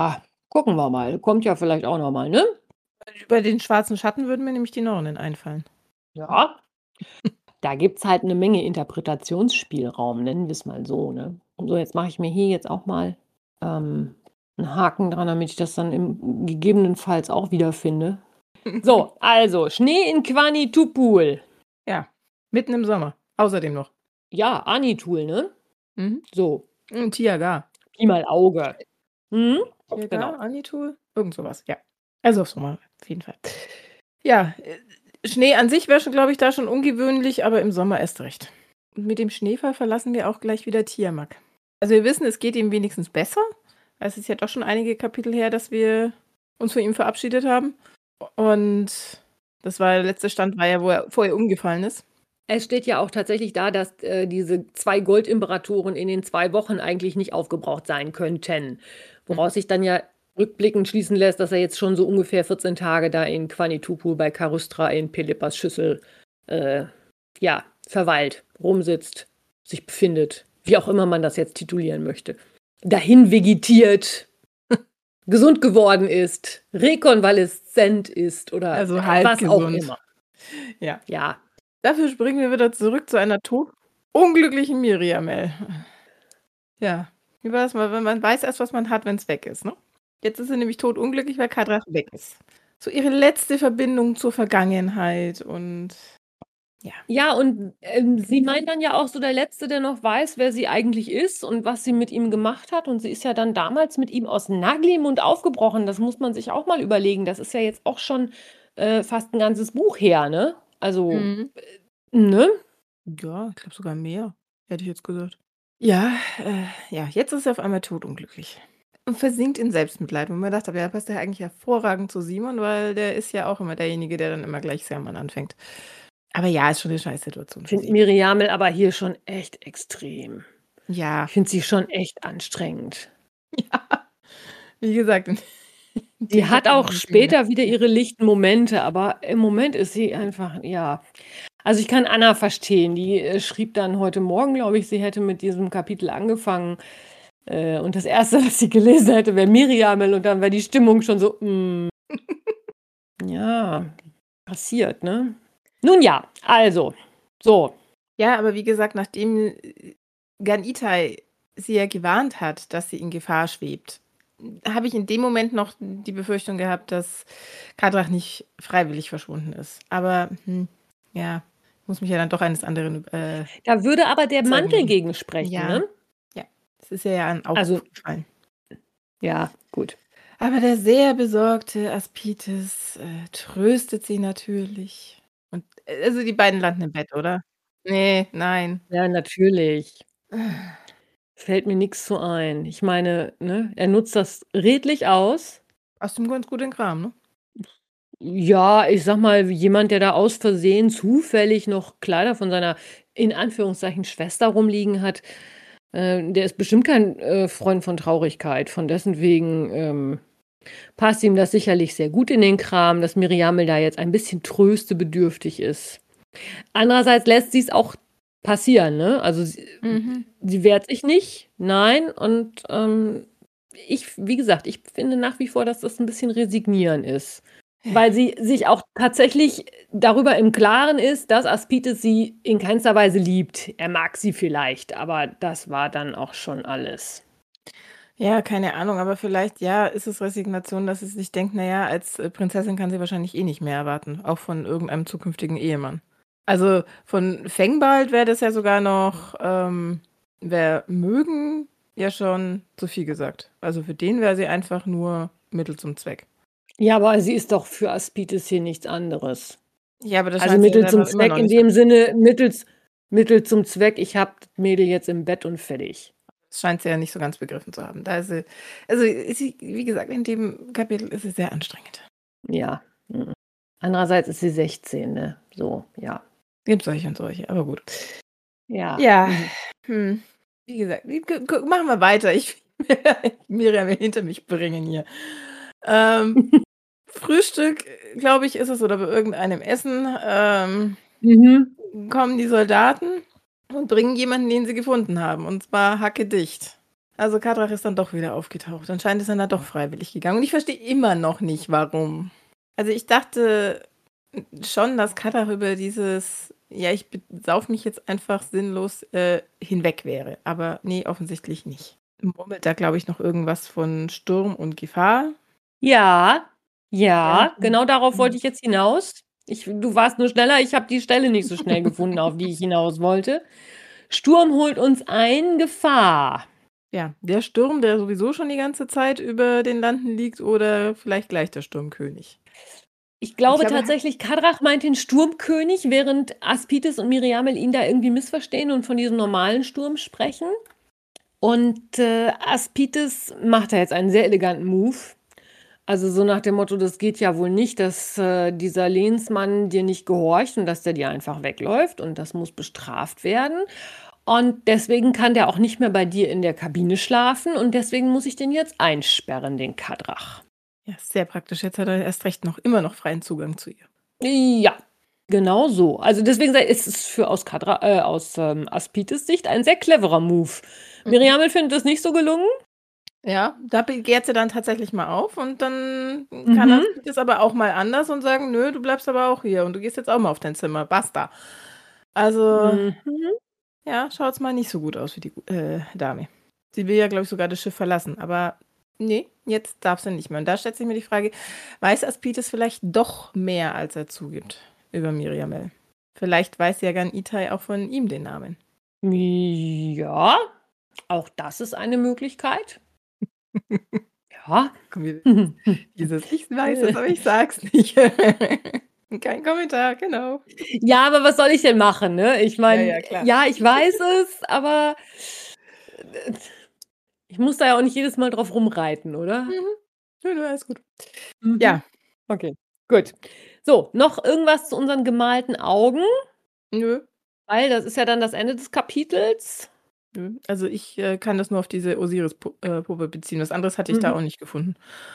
[SPEAKER 1] Gucken wir mal. Kommt ja vielleicht auch noch mal, ne?
[SPEAKER 2] Über den schwarzen Schatten würden mir nämlich die Nornen einfallen.
[SPEAKER 1] Ja. Da gibt's halt eine Menge Interpretationsspielraum, nennen wir es mal so, ne? So, jetzt mache ich mir hier jetzt auch mal, 'n Haken dran, damit ich das dann gegebenenfalls auch wiederfinde. So, also Schnee in Quanitupul.
[SPEAKER 2] Ja, mitten im Sommer. Außerdem noch.
[SPEAKER 1] Ja, Anitul, ne?
[SPEAKER 2] Mhm.
[SPEAKER 1] So,
[SPEAKER 2] Tiagar.
[SPEAKER 1] Pi mal Auge. Mhm,
[SPEAKER 2] Tiagar,
[SPEAKER 1] genau.
[SPEAKER 2] Anitul, irgend sowas, ja. Also Sommer, auf jeden Fall. Ja, Schnee an sich wäre schon, glaube ich, da schon ungewöhnlich, aber im Sommer erst recht. Und mit dem Schneefall verlassen wir auch gleich wieder Tiamak. Also wir wissen, es geht ihm wenigstens besser. Es ist ja doch schon einige Kapitel her, dass wir uns von ihm verabschiedet haben. Und das war der letzte Stand, war ja, wo er vorher umgefallen ist.
[SPEAKER 1] Es steht ja auch tatsächlich da, dass diese 2 Goldimperatoren in den 2 Wochen eigentlich nicht aufgebraucht sein könnten. Woraus sich dann ja rückblickend schließen lässt, dass er jetzt schon so ungefähr 14 Tage da in Quanitupul bei Karustra in Pelipas Schüssel verweilt, rumsitzt, sich befindet, wie auch immer man das jetzt titulieren möchte. Dahin vegetiert, gesund geworden ist, rekonvaleszent ist oder
[SPEAKER 2] Also halb
[SPEAKER 1] was auch
[SPEAKER 2] gesund.
[SPEAKER 1] immer.
[SPEAKER 2] Ja.
[SPEAKER 1] Ja.
[SPEAKER 2] Dafür springen wir wieder zurück zu einer unglücklichen Miriamel. Ja, wie war das mal, wenn man weiß erst, was man hat, wenn es weg ist, ne? Jetzt ist sie nämlich totunglücklich, weil Kadrach weg ist. So ihre letzte Verbindung zur Vergangenheit und ja.
[SPEAKER 1] Ja, und sie meint dann ja auch so der Letzte, der noch weiß, wer sie eigentlich ist und was sie mit ihm gemacht hat. Und sie ist ja dann damals mit ihm aus Naglimund aufgebrochen. Das muss man sich auch mal überlegen. Das ist ja jetzt auch schon fast ein ganzes Buch her, ne? Also, ne?
[SPEAKER 2] Ja, ich glaube sogar mehr, hätte ich jetzt gesagt. Ja, jetzt ist er auf einmal totunglücklich. Und versinkt in Selbstmitleid. Und man dachte, ja, passt ja eigentlich hervorragend zu Simon, weil der ist ja auch immer derjenige, der dann immer gleich Sermon anfängt. Aber ja, ist schon eine Scheißsituation
[SPEAKER 1] Ich
[SPEAKER 2] für
[SPEAKER 1] finde
[SPEAKER 2] sie.
[SPEAKER 1] Miriamel aber hier schon echt extrem.
[SPEAKER 2] Ja.
[SPEAKER 1] Ich finde sie schon echt anstrengend.
[SPEAKER 2] Ja, wie gesagt.
[SPEAKER 1] Die hat auch später wieder ihre lichten Momente, aber im Moment ist sie einfach, ja. Also ich kann Anna verstehen. Die schrieb dann heute Morgen, glaube ich, sie hätte mit diesem Kapitel angefangen. Und das Erste, was sie gelesen hätte, wäre Miriamel und dann wäre die Stimmung schon so, ja, passiert, ne? Nun ja, also, so.
[SPEAKER 2] Ja, aber wie gesagt, nachdem Gan-Itai sie ja gewarnt hat, dass sie in Gefahr schwebt, habe ich in dem Moment noch die Befürchtung gehabt, dass Kadrach nicht freiwillig verschwunden ist. Aber ja, muss mich ja dann doch eines anderen.
[SPEAKER 1] Da würde aber der Mantel
[SPEAKER 2] müssen.
[SPEAKER 1] gegen sprechen,
[SPEAKER 2] Ja.
[SPEAKER 1] ne?
[SPEAKER 2] Ja, das ist ja an Aufruf gefallen.
[SPEAKER 1] Ja, gut.
[SPEAKER 2] Aber der sehr besorgte Aspites tröstet sie natürlich. Und also die beiden landen im Bett, oder? Nee, nein.
[SPEAKER 1] Ja, natürlich. Fällt mir nichts zu ein. Ich meine, ne, er nutzt das redlich aus.
[SPEAKER 2] Passt ihm ganz gut in den Kram, ne?
[SPEAKER 1] Ja, ich sag mal, jemand, der da aus Versehen zufällig noch Kleider von seiner, in Anführungszeichen, Schwester rumliegen hat, der ist bestimmt kein Freund von Traurigkeit. Von dessen wegen passt ihm das sicherlich sehr gut in den Kram, dass Miriamel da jetzt ein bisschen tröstebedürftig ist. Andererseits lässt sie es auch passieren, ne? Also sie wehrt sich nicht, nein. Und wie gesagt, ich finde nach wie vor, dass das ein bisschen resignieren ist. Weil sie sich auch tatsächlich darüber im Klaren ist, dass Aspites sie in keinster Weise liebt. Er mag sie vielleicht, aber das war dann auch schon alles.
[SPEAKER 2] Ja, keine Ahnung, aber vielleicht, ja, ist es Resignation, dass sie sich denkt, naja, als Prinzessin kann sie wahrscheinlich eh nicht mehr erwarten, auch von irgendeinem zukünftigen Ehemann. Also von Fengbald wäre das ja sogar noch, wäre mögen ja schon zu viel gesagt. Also für den wäre sie einfach nur Mittel zum Zweck.
[SPEAKER 1] Ja, aber sie ist doch für Aspites hier nichts anderes.
[SPEAKER 2] Ja, aber das
[SPEAKER 1] Also
[SPEAKER 2] scheint sie
[SPEAKER 1] Mittel
[SPEAKER 2] ja
[SPEAKER 1] zum
[SPEAKER 2] selber immer
[SPEAKER 1] Zweck
[SPEAKER 2] noch
[SPEAKER 1] in
[SPEAKER 2] nicht
[SPEAKER 1] dem Sinne, Mittel zum Zweck, ich hab das Mädel jetzt im Bett und fertig.
[SPEAKER 2] Das scheint sie ja nicht so ganz begriffen zu haben. Da ist sie, also ist sie, wie gesagt, in dem Kapitel ist sie sehr anstrengend.
[SPEAKER 1] Ja. Andererseits ist sie 16, ne? So, ja.
[SPEAKER 2] Gibt solche und solche, aber gut.
[SPEAKER 1] Ja.
[SPEAKER 2] Ja, wie gesagt, machen wir weiter. Ich will Miriam hinter mich bringen hier. Frühstück, glaube ich, ist es, oder bei irgendeinem Essen, kommen die Soldaten und bringen jemanden, den sie gefunden haben. Und zwar hackedicht. Also Kadrach ist dann doch wieder aufgetaucht. Anscheinend ist er dann doch freiwillig gegangen. Und ich verstehe immer noch nicht, warum. Also ich dachte schon, dass Kadrach über dieses, ja, ich sauf mich jetzt einfach sinnlos hinweg wäre. Aber nee, offensichtlich nicht. Murmelt da, glaube ich, noch irgendwas von Sturm und Gefahr.
[SPEAKER 1] Ja,
[SPEAKER 2] Ja.
[SPEAKER 1] genau darauf wollte ich jetzt hinaus. Du warst nur schneller, ich habe die Stelle nicht so schnell gefunden, auf die ich hinaus wollte. Sturm holt uns ein, Gefahr.
[SPEAKER 2] Ja, der Sturm, der sowieso schon die ganze Zeit über den Landen liegt, oder vielleicht gleich der Sturmkönig.
[SPEAKER 1] Ich glaube
[SPEAKER 2] Ich glaube,
[SPEAKER 1] tatsächlich, Kadrach meint den Sturmkönig, während Aspitis und Miriamel ihn da irgendwie missverstehen und von diesem normalen Sturm sprechen. Und Aspitis macht da jetzt einen sehr eleganten Move. Also so nach dem Motto, das geht ja wohl nicht, dass dieser Lehnsmann dir nicht gehorcht und dass der dir einfach wegläuft und das muss bestraft werden. Und deswegen kann der auch nicht mehr bei dir in der Kabine schlafen und deswegen muss ich den jetzt einsperren, den Kadrach.
[SPEAKER 2] ja, sehr praktisch. Jetzt hat er erst recht immer noch freien Zugang zu ihr.
[SPEAKER 1] Ja, genau so. Also deswegen ist es aus Aspitis Sicht ein sehr cleverer Move. Miriamel findet es nicht so gelungen.
[SPEAKER 2] Ja, da begehrt sie dann tatsächlich mal auf und dann kann das aber auch mal anders und sagen, nö, du bleibst aber auch hier und du gehst jetzt auch mal auf dein Zimmer, basta. Also, ja, schaut's mal nicht so gut aus wie die Dame. Sie will ja, glaube ich, sogar das Schiff verlassen, aber nee, jetzt darf sie nicht mehr. Und da stellt sich mir die Frage, weiß Aspitis vielleicht doch mehr, als er zugibt über Miriamel? Vielleicht weiß ja Gan Itai auch von ihm den Namen.
[SPEAKER 1] Ja, auch das ist eine Möglichkeit. Ja.
[SPEAKER 2] Dieses, ich weiß es, aber ich sag's nicht. Kein Kommentar, genau.
[SPEAKER 1] Ja, aber was soll ich denn machen, ne? Ich meine,
[SPEAKER 2] Ja, klar.
[SPEAKER 1] ja, ich weiß es, aber ich muss da ja auch nicht jedes Mal drauf rumreiten, oder?
[SPEAKER 2] Nö, alles gut.
[SPEAKER 1] Mhm.
[SPEAKER 2] Ja.
[SPEAKER 1] Okay, gut. So, noch irgendwas zu unseren gemalten Augen?
[SPEAKER 2] Nö.
[SPEAKER 1] Weil das ist ja dann das Ende des Kapitels.
[SPEAKER 2] Nö. Also ich kann das nur auf diese Osiris-Puppe beziehen. Was anderes hatte ich da auch nicht gefunden.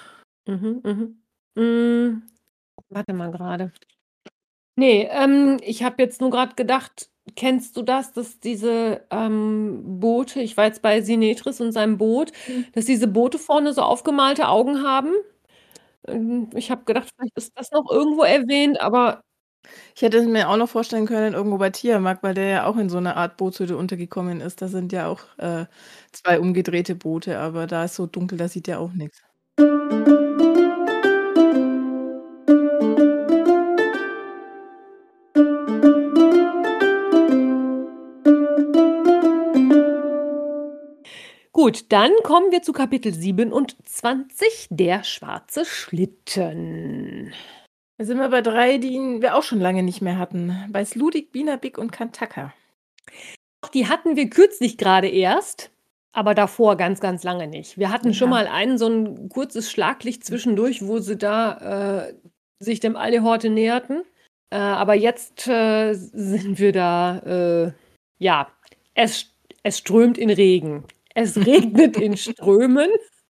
[SPEAKER 1] Warte mal gerade. Nee, ich habe jetzt nur gerade gedacht, kennst du das, dass diese Boote, ich war jetzt bei Sinetris und seinem Boot, dass diese Boote vorne so aufgemalte Augen haben? Ich habe gedacht, vielleicht ist das noch irgendwo erwähnt, aber
[SPEAKER 2] Ich hätte es mir auch noch vorstellen können, irgendwo bei Tiamat, weil der ja auch in so einer Art Bootshütte untergekommen ist. Da sind ja auch 2 umgedrehte Boote, aber da ist so dunkel, da sieht er auch nichts.
[SPEAKER 1] gut, dann kommen wir zu Kapitel 27, der schwarze Schlitten.
[SPEAKER 2] Da sind wir bei 3, die wir auch schon lange nicht mehr hatten. Bei Sludik, Binabik und Kantaka.
[SPEAKER 1] Die hatten wir kürzlich gerade erst, aber davor ganz, ganz lange nicht. Wir hatten schon mal so ein kurzes Schlaglicht zwischendurch, wo sie da sich dem Aldehorte näherten. Aber jetzt sind wir da, ja, es strömt in Regen. Es regnet in Strömen.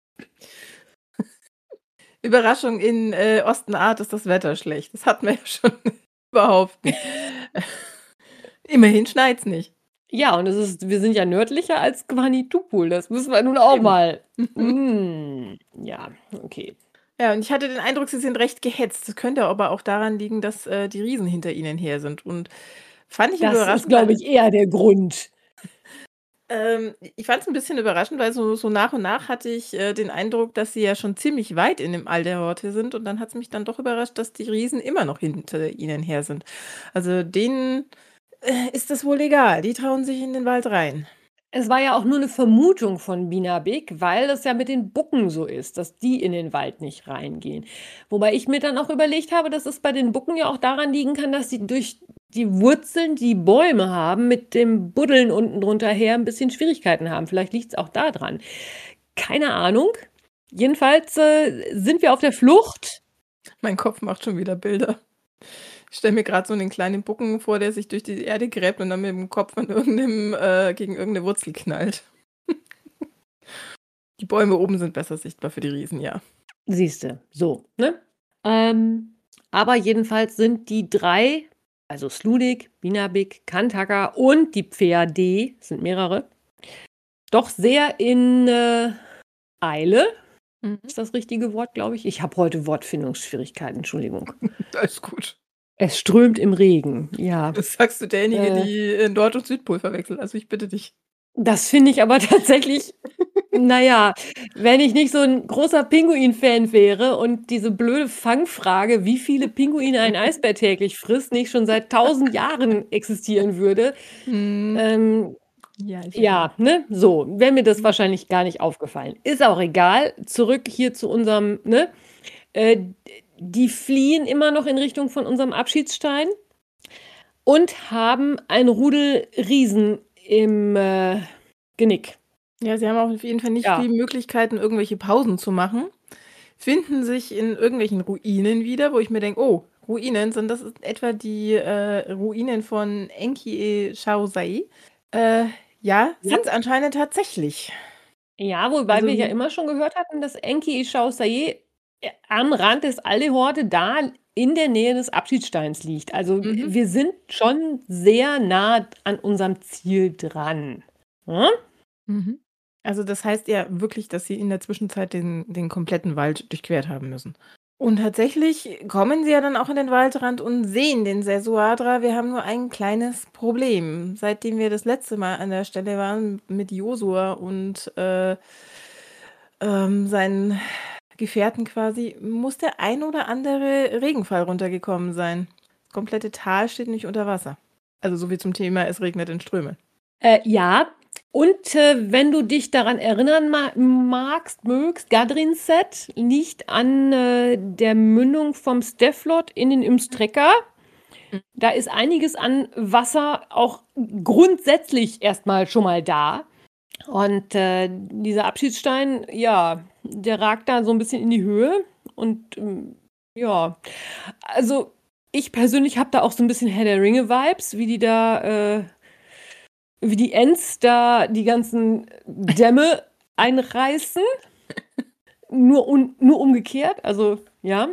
[SPEAKER 2] Überraschung, in Ostenart ist das Wetter schlecht. Das hatten wir ja schon überhaupt nicht. Immerhin schneit's nicht.
[SPEAKER 1] Ja, und wir sind ja nördlicher als Quanitupul. Das müssen wir nun auch mal. Ja, okay.
[SPEAKER 2] Ja, und ich hatte den Eindruck, sie sind recht gehetzt. Das könnte aber auch daran liegen, dass die Riesen hinter ihnen her sind. Und fand ich überraschend.
[SPEAKER 1] Das ist, glaube ich, eher der Grund.
[SPEAKER 2] Ich fand es ein bisschen überraschend, weil so nach und nach hatte ich den Eindruck, dass sie ja schon ziemlich weit in dem Aldehorte sind. Und dann hat es mich dann doch überrascht, dass die Riesen immer noch hinter ihnen her sind. Also denen ist das wohl egal. Die trauen sich in den Wald rein.
[SPEAKER 1] Es war ja auch nur eine Vermutung von Binabik, weil es ja mit den Bucken so ist, dass die in den Wald nicht reingehen. Wobei ich mir dann auch überlegt habe, dass es bei den Bucken ja auch daran liegen kann, dass sie durch die Wurzeln, die Bäume haben, mit dem Buddeln unten drunter her ein bisschen Schwierigkeiten haben. Vielleicht liegt es auch daran. Keine Ahnung. Jedenfalls sind wir auf der Flucht.
[SPEAKER 2] Mein Kopf macht schon wieder Bilder. Ich stelle mir gerade so einen kleinen Bucken vor, der sich durch die Erde gräbt und dann mit dem Kopf an gegen irgendeine Wurzel knallt. Die Bäume oben sind besser sichtbar für die Riesen, ja.
[SPEAKER 1] Siehste, so, ne? Aber jedenfalls sind die 3, also Sludik, Binabik, Kantaka und die Pferde, sind mehrere, doch sehr in Eile.
[SPEAKER 2] Mhm.
[SPEAKER 1] Ist das richtige Wort, glaube ich? Ich habe heute Wortfindungsschwierigkeiten, Entschuldigung.
[SPEAKER 2] Alles gut.
[SPEAKER 1] Es strömt im Regen, ja.
[SPEAKER 2] Das sagst du derjenige,
[SPEAKER 1] Äh.
[SPEAKER 2] die Nord- und Südpol verwechselt. Also ich bitte dich.
[SPEAKER 1] Das finde ich aber tatsächlich, naja, wenn ich nicht so ein großer Pinguin-Fan wäre und diese blöde Fangfrage, wie viele Pinguine ein Eisbär täglich frisst, nicht schon seit 1000 Jahren existieren würde,
[SPEAKER 2] Ja,
[SPEAKER 1] ja, ne, so, wäre mir das wahrscheinlich gar nicht aufgefallen. Ist auch egal. Zurück hier zu unserem, ne, die fliehen immer noch in Richtung von unserem Abschiedsstein und haben ein Rudel Riesen im Genick.
[SPEAKER 2] Ja, sie haben auch auf jeden Fall nicht
[SPEAKER 1] Ja.
[SPEAKER 2] viele Möglichkeiten, irgendwelche Pausen zu machen. Finden sich in irgendwelchen Ruinen wieder, wo ich mir denke, oh, Ruinen, sind das etwa die Ruinen von Enki Shaozai? Ja, sind es anscheinend tatsächlich.
[SPEAKER 1] Ja, wobei
[SPEAKER 2] Also-
[SPEAKER 1] wir ja immer schon gehört hatten, dass Enki Ishao-Sae am Rand des Alehorde da in der Nähe des Abschiedssteins liegt. Also wir sind schon sehr nah an unserem Ziel dran. Hm?
[SPEAKER 2] Mhm. Also das heißt ja wirklich, dass sie in der Zwischenzeit den kompletten Wald durchquert haben müssen. Und tatsächlich kommen sie ja dann auch in den Waldrand und sehen den Sesuadra. Wir haben nur ein kleines Problem. Seitdem wir das letzte Mal an der Stelle waren mit Josua und seinen Gefährten quasi, muss der ein oder andere Regenfall runtergekommen sein. Das komplette Tal steht nicht unter Wasser. Also so wie zum Thema, es regnet in Strömen.
[SPEAKER 1] Ja, und wenn du dich daran erinnern mögst, Gadrinset liegt an der Mündung vom Steflot in den Ymstrecker. Da ist einiges an Wasser auch grundsätzlich erstmal schon mal da. Und dieser Abschiedsstein, ja, der ragt da so ein bisschen in die Höhe. Und ja, also ich persönlich habe da auch so ein bisschen Herr der Ringe-Vibes, wie die da, wie die Ents da die ganzen Dämme einreißen. Nur umgekehrt, also ja.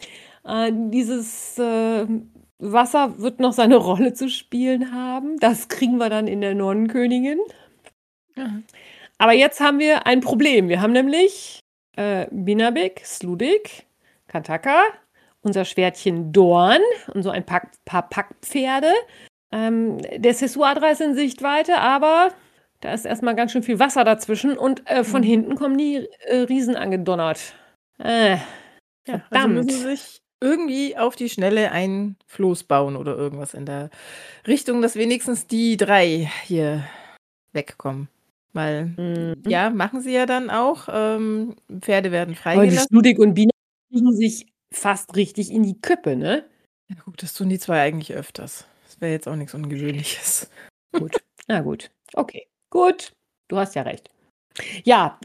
[SPEAKER 1] Dieses Wasser wird noch seine Rolle zu spielen haben. Das kriegen wir dann in der Nonnenkönigin.
[SPEAKER 2] Aha.
[SPEAKER 1] Aber jetzt haben wir ein Problem. Wir haben nämlich Binabik, Sludik, Kataka, unser Schwertchen Dorn und so ein paar Packpferde. Der Sesuadra ist in Sichtweite, aber da ist erstmal ganz schön viel Wasser dazwischen und von hinten kommen die Riesen angedonnert.
[SPEAKER 2] Ja, also
[SPEAKER 1] verdammt.
[SPEAKER 2] müssen sie sich irgendwie auf die Schnelle ein Floß bauen oder irgendwas in der Richtung, dass wenigstens die 3 hier wegkommen. Weil, ja, machen sie ja dann auch. Pferde werden
[SPEAKER 1] Aber die
[SPEAKER 2] freigelassen.
[SPEAKER 1] Sludik und Bina kriegen sich fast richtig in die Köppe, ne?
[SPEAKER 2] Ja, gut, das tun die 2 eigentlich öfters. Das wäre jetzt auch nichts Ungewöhnliches.
[SPEAKER 1] Gut, na gut. Okay, gut. Du hast ja recht. Ja,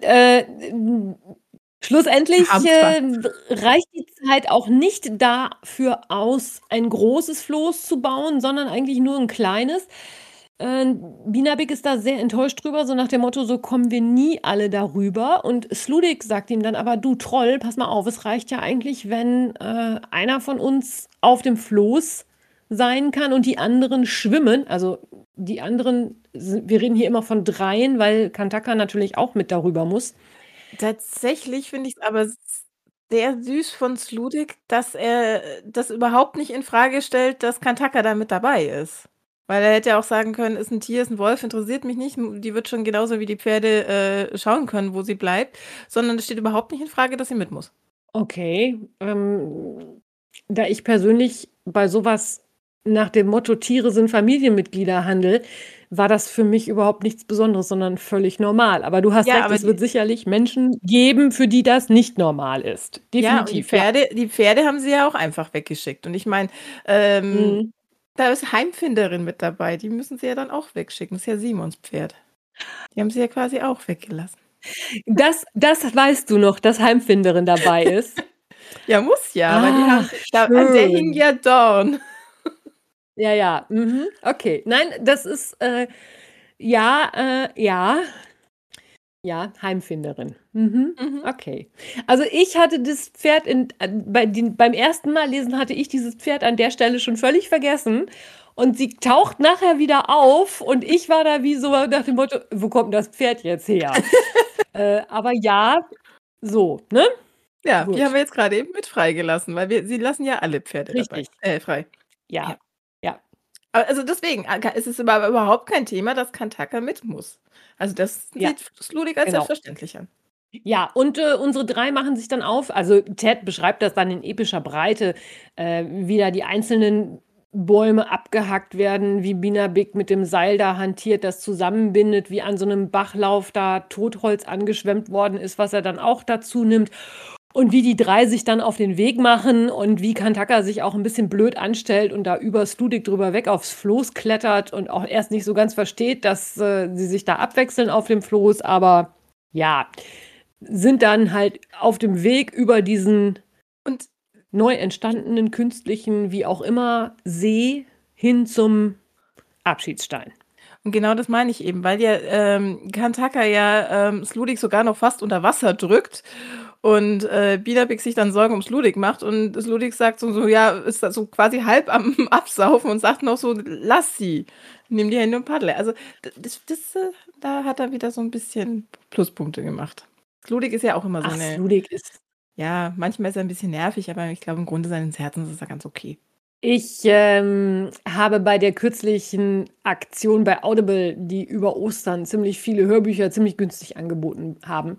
[SPEAKER 1] schlussendlich reicht die Zeit auch nicht dafür aus, ein großes Floß zu bauen, sondern eigentlich nur ein kleines. Binabik ist da sehr enttäuscht drüber, so nach dem Motto, so kommen wir nie alle darüber. Und Sludik sagt ihm dann aber, du Troll, pass mal auf, es reicht ja eigentlich, wenn einer von uns auf dem Floß sein kann und die anderen schwimmen. Also die anderen, wir reden hier immer von 3, weil Kantaka natürlich auch mit darüber muss.
[SPEAKER 2] Tatsächlich finde ich es aber sehr süß von Sludik, dass er das überhaupt nicht in Frage stellt, dass Kantaka da mit dabei ist. Weil er hätte ja auch sagen können, ist ein Tier, ist ein Wolf, interessiert mich nicht. Die wird schon genauso wie die Pferde schauen können, wo sie bleibt. Sondern es steht überhaupt nicht in Frage, dass sie mit muss.
[SPEAKER 1] Okay. Da ich persönlich bei sowas nach dem Motto Tiere sind Familienmitglieder handle, war das für mich überhaupt nichts Besonderes, sondern völlig normal. Aber du hast
[SPEAKER 2] Ja,
[SPEAKER 1] recht,
[SPEAKER 2] aber
[SPEAKER 1] es wird sicherlich Menschen geben, für die das nicht normal ist.
[SPEAKER 2] Ja, und
[SPEAKER 1] Definitiv.
[SPEAKER 2] die Pferde haben sie ja auch einfach weggeschickt. Und ich meine, da ist Heimfinderin mit dabei. Die müssen sie ja dann auch wegschicken. Das ist ja Simons Pferd. Die haben sie ja quasi auch weggelassen.
[SPEAKER 1] Das weißt du noch, dass Heimfinderin dabei ist.
[SPEAKER 2] Ja, muss ja, weil die haben,
[SPEAKER 1] Ach,
[SPEAKER 2] an der
[SPEAKER 1] schön.
[SPEAKER 2] hing ja Dawn.
[SPEAKER 1] Ja. Okay. Nein, das ist, ja, Heimfinderin. Okay. Also ich hatte das Pferd beim ersten Mal lesen hatte ich dieses Pferd an der Stelle schon völlig vergessen Und sie taucht nachher wieder auf und ich war da wie so nach dem Motto, wo kommt das Pferd jetzt her? Aber ja, so, ne?
[SPEAKER 2] Ja,
[SPEAKER 1] Gut.
[SPEAKER 2] die haben wir jetzt gerade eben mit freigelassen, weil sie lassen ja alle Pferde
[SPEAKER 1] Richtig.
[SPEAKER 2] dabei. Frei.
[SPEAKER 1] Ja.
[SPEAKER 2] Aber also deswegen ist es aber überhaupt kein Thema, dass Kantaka mit muss. Also das
[SPEAKER 1] Ja,
[SPEAKER 2] sieht Sludig als
[SPEAKER 1] genau.
[SPEAKER 2] selbstverständlich an.
[SPEAKER 1] Ja, und unsere 3 machen sich dann auf. Also Ted beschreibt das dann in epischer Breite, wie da die einzelnen Bäume abgehackt werden, wie Binabik mit dem Seil da hantiert, das zusammenbindet, wie an so einem Bachlauf da Totholz angeschwemmt worden ist, was er dann auch dazu nimmt. Und wie die 3 sich dann auf den Weg machen und wie Kantaka sich auch ein bisschen blöd anstellt und da über Sludig drüber weg aufs Floß klettert und auch erst nicht so ganz versteht, dass sie sich da abwechseln auf dem Floß, aber ja, sind dann halt auf dem Weg über diesen
[SPEAKER 2] Und
[SPEAKER 1] neu entstandenen künstlichen, wie auch immer, See hin zum Abschiedsstein.
[SPEAKER 2] Und genau das meine ich eben, weil ja Kantaka ja Sludig sogar noch fast unter Wasser drückt und Binabik sich dann Sorgen um Sludig macht und Sludig sagt so ja, ist da so quasi halb am Absaufen und sagt noch so, lass sie, nimm die Hände und paddle. Also da hat er wieder so ein bisschen Pluspunkte gemacht. Sludig ist ja auch immer so eine,
[SPEAKER 1] Sludig ist.
[SPEAKER 2] ja, manchmal ist er ein bisschen nervig, aber ich glaube im Grunde seines Herzens ist er ganz okay.
[SPEAKER 1] Ich habe bei der kürzlichen Aktion bei Audible, die über Ostern ziemlich viele Hörbücher ziemlich günstig angeboten haben,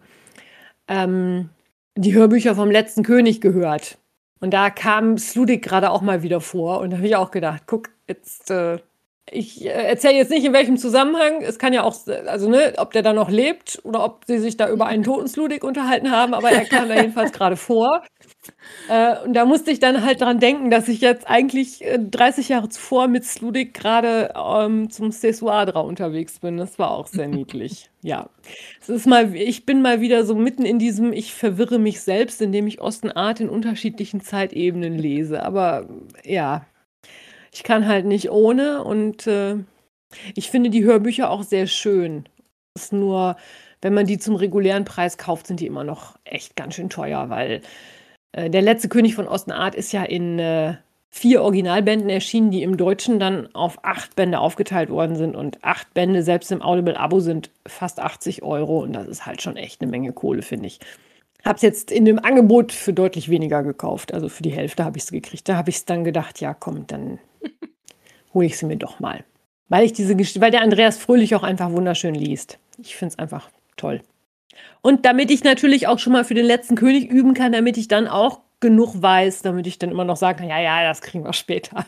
[SPEAKER 1] die Hörbücher vom letzten König gehört. Und da kam Sludig gerade auch mal wieder vor. Und da habe ich auch gedacht, guck, jetzt, ich erzähle jetzt nicht, in welchem Zusammenhang. Es kann ja auch, also ne, ob der da noch lebt oder ob sie sich da über einen toten Sludig unterhalten haben, aber er kam da jedenfalls gerade vor. Und da musste ich dann halt dran denken, dass ich jetzt eigentlich 30 Jahre zuvor mit Sludig gerade zum Sessuadra unterwegs bin. Das war auch sehr niedlich. Ja. Ich bin mal wieder so mitten in diesem, ich verwirre mich selbst, indem ich Ostenart in unterschiedlichen Zeitebenen lese. Aber ja, ich kann halt nicht ohne und ich finde die Hörbücher auch sehr schön. Es ist nur, wenn man die zum regulären Preis kauft, sind die immer noch echt ganz schön teuer, weil der letzte König von Ostenart ist ja in 4 Originalbänden erschienen, die im Deutschen dann auf 8 Bände aufgeteilt worden sind. Und 8 Bände, selbst im Audible-Abo, sind fast 80 €. Und das ist halt schon echt eine Menge Kohle, finde ich. Habe es jetzt in dem Angebot für deutlich weniger gekauft. Also für die Hälfte habe ich es gekriegt. Da habe ich es dann gedacht, ja komm, dann hole ich sie mir doch mal. Weil der Andreas Fröhlich auch einfach wunderschön liest. Ich finde es einfach toll. Und damit ich natürlich auch schon mal für den letzten König üben kann, damit ich dann auch genug weiß, damit ich dann immer noch sagen kann, ja, das kriegen wir später.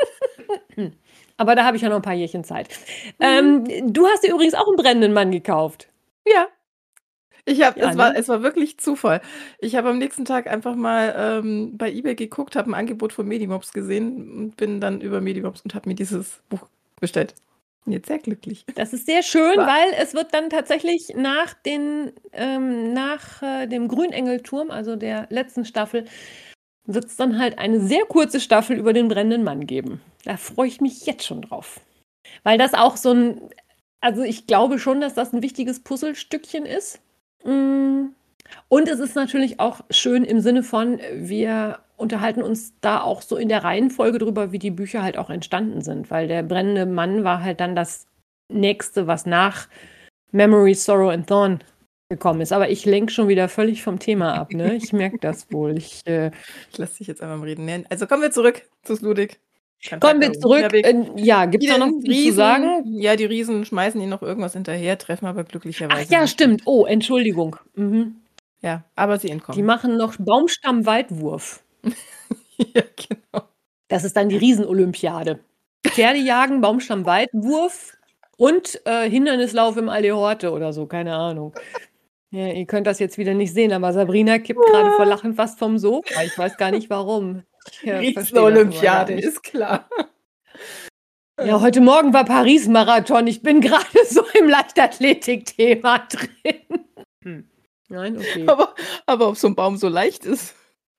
[SPEAKER 1] Aber da habe ich ja noch ein paar Jährchen Zeit. Du hast dir übrigens auch einen brennenden Mann gekauft.
[SPEAKER 2] Ja.
[SPEAKER 1] Ja,
[SPEAKER 2] Es war wirklich Zufall. Ich habe am nächsten Tag einfach mal bei eBay geguckt, habe ein Angebot von Medimobs gesehen und bin dann über Medimobs und habe mir dieses Buch bestellt. Bin jetzt sehr glücklich.
[SPEAKER 1] Das ist sehr schön,
[SPEAKER 2] Wa-
[SPEAKER 1] weil es wird dann tatsächlich nach dem Grünengelturm, also der letzten Staffel, wird es dann halt eine sehr kurze Staffel über den brennenden Mann geben. Da freue ich mich jetzt schon drauf. Weil das auch also ich glaube schon, dass das ein wichtiges Puzzlestückchen ist. Und es ist natürlich auch schön im Sinne von, wir unterhalten uns da auch so in der Reihenfolge drüber, wie die Bücher halt auch entstanden sind, weil der brennende Mann war halt dann das nächste, was nach Memory, Sorrow and Thorn gekommen ist. Aber ich lenke schon wieder völlig vom Thema ab, ne? Ich merke das wohl. Ich
[SPEAKER 2] lasse dich jetzt einmal am Reden. Also kommen wir zurück zu Sludig.
[SPEAKER 1] Kommen wir zurück. Ja, gibt es da noch viel zu sagen?
[SPEAKER 2] Ja, die Riesen schmeißen ihnen noch irgendwas hinterher, treffen aber glücklicherweise.
[SPEAKER 1] Ach ja, stimmt. Oh, Entschuldigung. Mhm.
[SPEAKER 2] Ja, aber sie entkommen.
[SPEAKER 1] Die machen noch Baumstamm-Weitwurf.
[SPEAKER 2] Ja, genau.
[SPEAKER 1] Das ist dann die Riesenolympiade. Pferdejagen, Baumstamm-Weitwurf und Hindernislauf im Alehorte oder so, keine Ahnung. Ja, ihr könnt das jetzt wieder nicht sehen, aber Sabrina kippt gerade vor Lachen fast vom Sofa. Ich weiß gar nicht warum.
[SPEAKER 2] Riesenolympiade, ist klar.
[SPEAKER 1] Ja, heute Morgen war Paris-Marathon. Ich bin gerade so im Leichtathletik-Thema drin. Nein, okay.
[SPEAKER 2] Aber ob so ein Baum so leicht ist.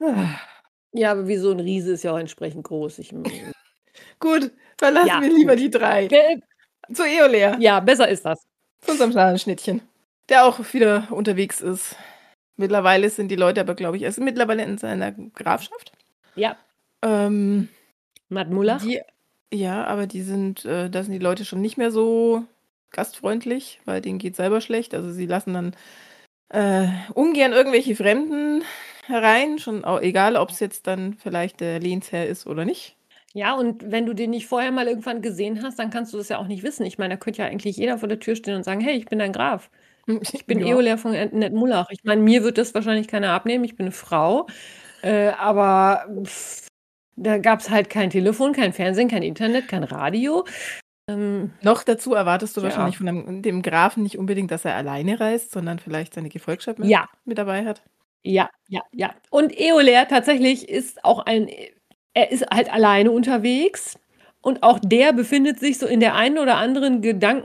[SPEAKER 1] Ja, aber wie so ein Riese ist ja auch entsprechend groß.
[SPEAKER 2] Gut, verlassen wir lieber die 3. Zu Eolea.
[SPEAKER 1] Ja, besser ist das.
[SPEAKER 2] Zu unserem kleinen Schnittchen, der auch wieder unterwegs ist. Mittlerweile sind die Leute aber, glaube ich, er ist mittlerweile in seiner Grafschaft.
[SPEAKER 1] Ja.
[SPEAKER 2] Matt
[SPEAKER 1] Mullach.
[SPEAKER 2] Ja, aber da sind die Leute schon nicht mehr so gastfreundlich, weil denen geht selber schlecht. Also sie lassen dann ungern irgendwelche Fremden herein, schon auch, egal, ob es jetzt dann vielleicht der Lehnsherr ist oder nicht.
[SPEAKER 1] Ja, und wenn du den nicht vorher mal irgendwann gesehen hast, dann kannst du das ja auch nicht wissen. Ich meine, da könnte ja eigentlich jeder vor der Tür stehen und sagen, hey, ich bin dein Graf. Ich bin
[SPEAKER 2] Ja.
[SPEAKER 1] Eoler von Nett-Mullach. Ich meine, mir wird das wahrscheinlich keiner abnehmen. Ich bin eine Frau. Aber da gab es halt kein Telefon, kein Fernsehen, kein Internet, kein Radio.
[SPEAKER 2] Noch dazu erwartest du
[SPEAKER 1] Ja.
[SPEAKER 2] wahrscheinlich von dem Grafen nicht unbedingt, dass er alleine reist, sondern vielleicht seine Gefolgschaft
[SPEAKER 1] Ja,
[SPEAKER 2] mit dabei hat.
[SPEAKER 1] ja. Und Eoler tatsächlich ist auch er ist halt alleine unterwegs. Und auch der befindet sich so in der einen oder anderen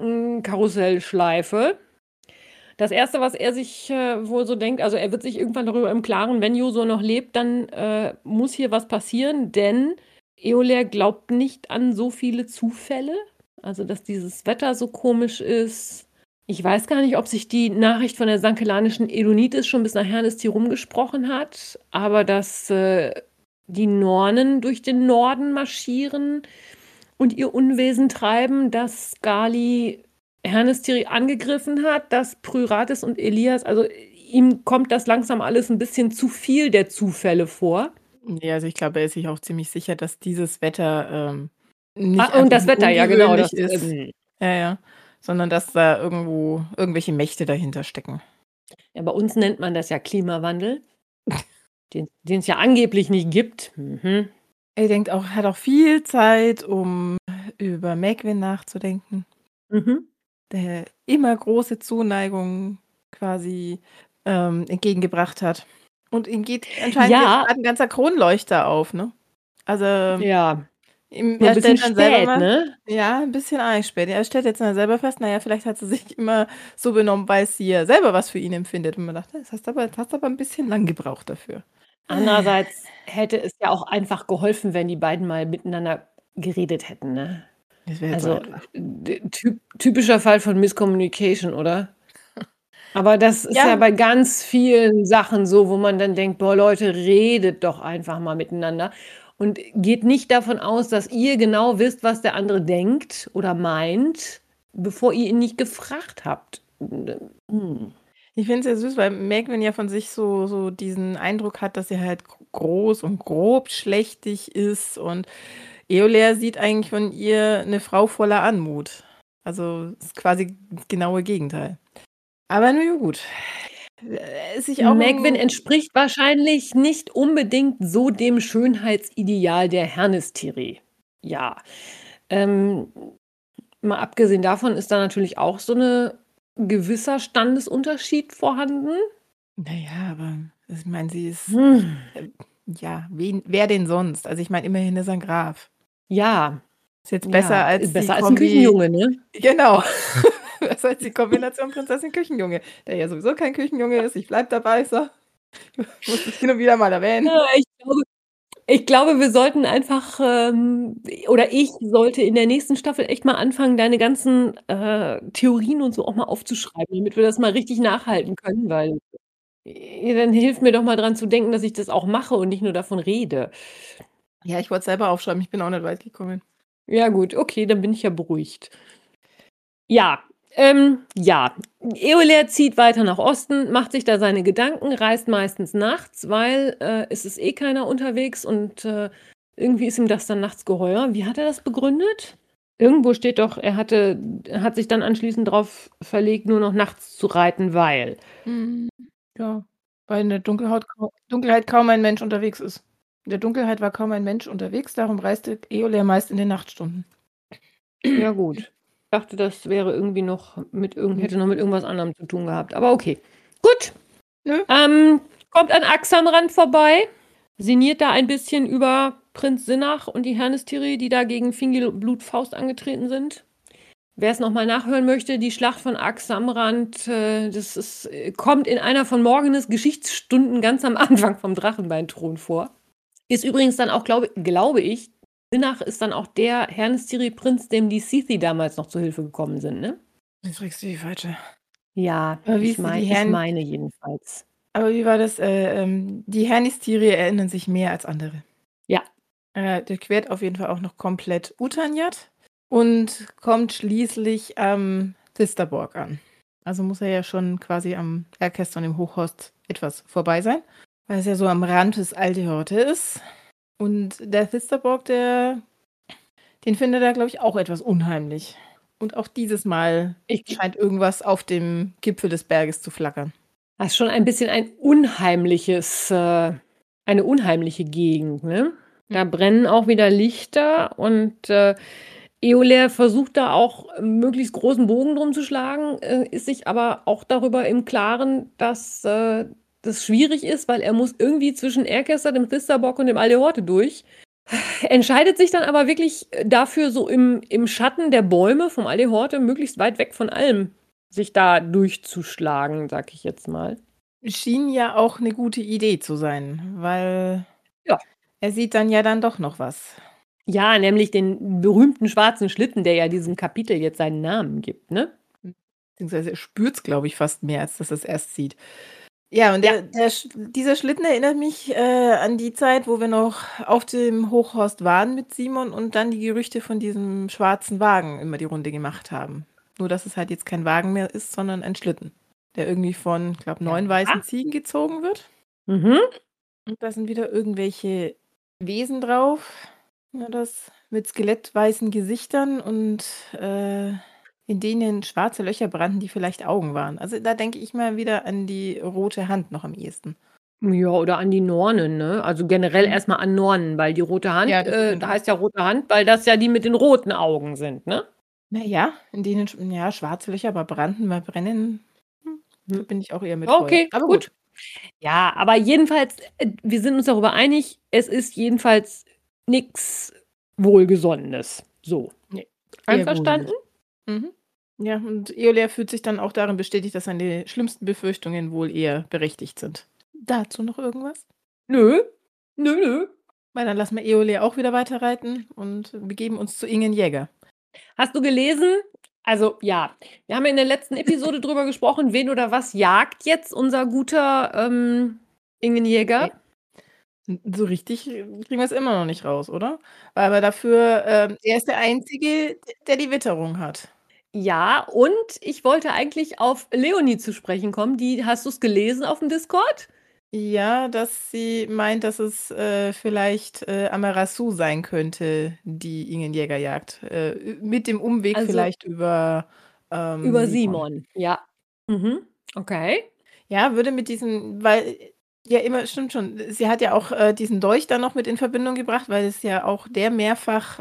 [SPEAKER 1] Gedankenkarussellschleife. Das Erste, was er sich wohl so denkt, also er wird sich irgendwann darüber im Klaren, wenn Joso noch lebt, dann muss hier was passieren, denn Eoler glaubt nicht an so viele Zufälle. Also, dass dieses Wetter so komisch ist. Ich weiß gar nicht, ob sich die Nachricht von der sankelanischen Edonitis schon bis nach Hernesti rumgesprochen hat, aber dass die Nornen durch den Norden marschieren und ihr Unwesen treiben, dass Gali Hernestiri angegriffen hat, dass Pryrates und Elias, also ihm kommt das langsam alles ein bisschen zu viel der Zufälle vor.
[SPEAKER 2] Ja, also ich glaube, er ist sich auch ziemlich sicher, dass dieses Wetter nicht
[SPEAKER 1] Und
[SPEAKER 2] einfach
[SPEAKER 1] das
[SPEAKER 2] nur
[SPEAKER 1] Wetter, ja genau.
[SPEAKER 2] ungewöhnlich ist. Ja, sondern dass da irgendwelche Mächte dahinter stecken.
[SPEAKER 1] Ja, bei uns nennt man das ja Klimawandel, den es ja angeblich nicht gibt. Mhm.
[SPEAKER 2] Er hat auch viel Zeit, um über Megwin nachzudenken,
[SPEAKER 1] Mhm.
[SPEAKER 2] der immer große Zuneigung quasi entgegengebracht hat. Und ihm geht anscheinend jetzt
[SPEAKER 1] Ja,
[SPEAKER 2] gerade ein ganzer Kronleuchter auf, ne? Also
[SPEAKER 1] ja, nur ein
[SPEAKER 2] er
[SPEAKER 1] bisschen
[SPEAKER 2] stellt dann selber
[SPEAKER 1] spät,
[SPEAKER 2] mal,
[SPEAKER 1] ne?
[SPEAKER 2] ja, ein bisschen arg spät. Er stellt jetzt mal selber fest, naja, vielleicht hat sie sich immer so benommen, weil sie ja selber was für ihn empfindet. Und man dachte, das hast aber ein bisschen lang gebraucht dafür.
[SPEAKER 1] Andererseits hätte es ja auch einfach geholfen, wenn die beiden mal miteinander geredet hätten, ne?
[SPEAKER 2] Das wäre
[SPEAKER 1] Also
[SPEAKER 2] einfach.
[SPEAKER 1] typischer Fall von Miscommunication, oder? Aber das ist ja
[SPEAKER 2] Ja,
[SPEAKER 1] bei ganz vielen Sachen so, wo man dann denkt, boah, Leute, redet doch einfach mal miteinander und geht nicht davon aus, dass ihr genau wisst, was der andere denkt oder meint, bevor ihr ihn nicht gefragt habt. Hm.
[SPEAKER 2] ich finde es ja süß, weil Megwin ja von sich so diesen Eindruck hat, dass er halt groß und grob schlechtig ist und Eoler sieht eigentlich von ihr eine Frau voller Anmut. Also ist quasi das genaue Gegenteil. Aber nun ja, gut. Sich auch
[SPEAKER 1] Megwin entspricht wahrscheinlich nicht unbedingt so dem Schönheitsideal der Hernestiri. Ja. Mal abgesehen davon ist da natürlich auch so ein gewisser Standesunterschied vorhanden.
[SPEAKER 2] naja, aber ich meine, sie ist,
[SPEAKER 1] Hm.
[SPEAKER 2] ja, wer denn sonst? Also ich meine, immerhin ist er ein Graf.
[SPEAKER 1] Ja,
[SPEAKER 2] Ist jetzt besser
[SPEAKER 1] ja,
[SPEAKER 2] als
[SPEAKER 1] besser
[SPEAKER 2] die
[SPEAKER 1] als ein
[SPEAKER 2] Kombi.
[SPEAKER 1] Küchenjunge, ne?
[SPEAKER 2] Genau. Besser als die Kombination Prinzessin-Küchenjunge, der ja sowieso kein Küchenjunge ist. Ich bleib dabei, so. Ich muss das hin und wieder mal erwähnen.
[SPEAKER 1] Ja, ich glaube, wir sollten einfach, oder ich sollte in der nächsten Staffel echt mal anfangen, deine ganzen Theorien und so auch mal aufzuschreiben, damit wir das mal richtig nachhalten können, weil dann hilft mir doch mal dran zu denken, dass ich das auch mache und nicht nur davon rede.
[SPEAKER 2] Ja, ich wollte es selber aufschreiben, ich bin auch nicht weit gekommen.
[SPEAKER 1] Ja, gut, okay, dann bin ich ja beruhigt. Ja, ja. Eoler zieht weiter nach Osten, macht sich da seine Gedanken, reist meistens nachts, weil es ist eh keiner unterwegs und irgendwie ist ihm das dann nachts geheuer. Wie hat er das begründet? Irgendwo steht doch, er hat sich dann anschließend darauf verlegt, nur noch nachts zu reiten, weil.
[SPEAKER 2] Ja, weil in der Dunkelheit kaum ein Mensch unterwegs ist. In der Dunkelheit war kaum ein Mensch unterwegs, darum reiste Eoler meist in den Nachtstunden.
[SPEAKER 1] Ja, gut. Ich dachte, das wäre irgendwie noch hätte noch mit irgendwas anderem zu tun gehabt. Aber okay. Gut.
[SPEAKER 2] Nö.
[SPEAKER 1] Kommt an Axamrand vorbei, sinniert da ein bisschen über Prinz Sinnach und die Hernestiri, die da gegen Fingil Blutfaust angetreten sind. Wer es nochmal nachhören möchte, die Schlacht von Axamrand, kommt in einer von Morgenes Geschichtsstunden ganz am Anfang vom Drachenbeinthron vor. Ist übrigens dann auch, glaube ich, Sinnach ist dann auch der Hernestiri-Prinz, dem die Sithi damals noch zu Hilfe gekommen sind, ne?
[SPEAKER 2] Jetzt kriegst du die falsche.
[SPEAKER 1] Ja,
[SPEAKER 2] Aber wie
[SPEAKER 1] ich
[SPEAKER 2] ist die
[SPEAKER 1] meine jedenfalls.
[SPEAKER 2] Aber wie war das? Die Hernistiri erinnern sich mehr als andere.
[SPEAKER 1] Ja.
[SPEAKER 2] Durchquert auf jeden Fall auch noch komplett Utanjat und kommt schließlich am Thisterborg an. Also muss er ja schon quasi am Erkester und im Hochhorst etwas vorbei sein, weil es ja so am Rand des Aldehorte ist. Und der Thisterborg, den findet er, glaube ich, auch etwas unheimlich. Und auch dieses Mal scheint irgendwas auf dem Gipfel des Berges zu flackern.
[SPEAKER 1] Das ist schon ein bisschen eine unheimliche Gegend, ne? Da brennen auch wieder Lichter und Eoler versucht da auch möglichst großen Bogen drum zu schlagen, ist sich aber auch darüber im Klaren, dass das schwierig ist, weil er muss irgendwie zwischen Erkester, dem Thisterborg und dem Aldehorte durch. Entscheidet sich dann aber wirklich dafür, so im Schatten der Bäume vom Aldehorte möglichst weit weg von allem sich da durchzuschlagen, sag ich jetzt mal.
[SPEAKER 2] Schien ja auch eine gute Idee zu sein, weil
[SPEAKER 1] Ja.
[SPEAKER 2] er sieht dann ja dann doch noch was.
[SPEAKER 1] Ja, nämlich den berühmten schwarzen Schlitten, der ja diesem Kapitel jetzt seinen Namen gibt, ne?
[SPEAKER 2] Beziehungsweise er spürt es, glaube ich, fast mehr, als dass er es erst sieht. Ja, und dieser Schlitten erinnert mich an die Zeit, wo wir noch auf dem Hochhorst waren mit Simon und dann die Gerüchte von diesem schwarzen Wagen immer die Runde gemacht haben. Nur, dass es halt jetzt kein Wagen mehr ist, sondern ein Schlitten, der irgendwie von, ich glaube, 9 weißen Ziegen gezogen wird.
[SPEAKER 1] Mhm.
[SPEAKER 2] Und da sind wieder irgendwelche Wesen drauf, ja, das mit skelettweißen Gesichtern und in denen schwarze Löcher brannten, die vielleicht Augen waren. Also da denke ich mal wieder an die rote Hand noch am ehesten.
[SPEAKER 1] Ja, oder an die Nornen, ne? Also generell erstmal an Nornen, weil die rote Hand,
[SPEAKER 2] Ja, das stimmt.
[SPEAKER 1] da heißt ja rote Hand, weil das ja die mit den roten Augen sind, ne?
[SPEAKER 2] Naja, in denen schwarze Löcher, aber brannten, mal brennen, da bin ich auch eher mit
[SPEAKER 1] Okay,
[SPEAKER 2] Feuer. Aber
[SPEAKER 1] gut. Ja, aber jedenfalls, wir sind uns darüber einig, es ist jedenfalls nichts Wohlgesonnenes. So.
[SPEAKER 2] Nee,
[SPEAKER 1] Einverstanden?
[SPEAKER 2] Mhm. Ja, und Eoler fühlt sich dann auch darin bestätigt, dass seine schlimmsten Befürchtungen wohl eher berechtigt sind. Dazu noch irgendwas?
[SPEAKER 1] Nö. Nö.
[SPEAKER 2] Weil dann lassen wir Eoler auch wieder weiterreiten und begeben uns zu Ingen Jäger.
[SPEAKER 1] Hast du gelesen? Also ja, wir haben ja in der letzten Episode drüber gesprochen, wen oder was jagt jetzt unser guter Ingen Jäger?
[SPEAKER 2] So richtig kriegen wir es immer noch nicht raus, oder? Weil aber dafür, er ist der Einzige, der die Witterung hat.
[SPEAKER 1] Ja, und ich wollte eigentlich auf Leonie zu sprechen kommen. Hast du es gelesen auf dem Discord?
[SPEAKER 2] Ja, dass sie meint, dass es vielleicht Amarasu sein könnte, die Ingen Jäger jagt. Mit dem Umweg vielleicht über
[SPEAKER 1] Simon. Ja. Mhm. Okay.
[SPEAKER 2] Ja, würde mit diesem, weil ja immer, stimmt schon, sie hat ja auch diesen Dolch dann noch mit in Verbindung gebracht, weil es ja auch der mehrfach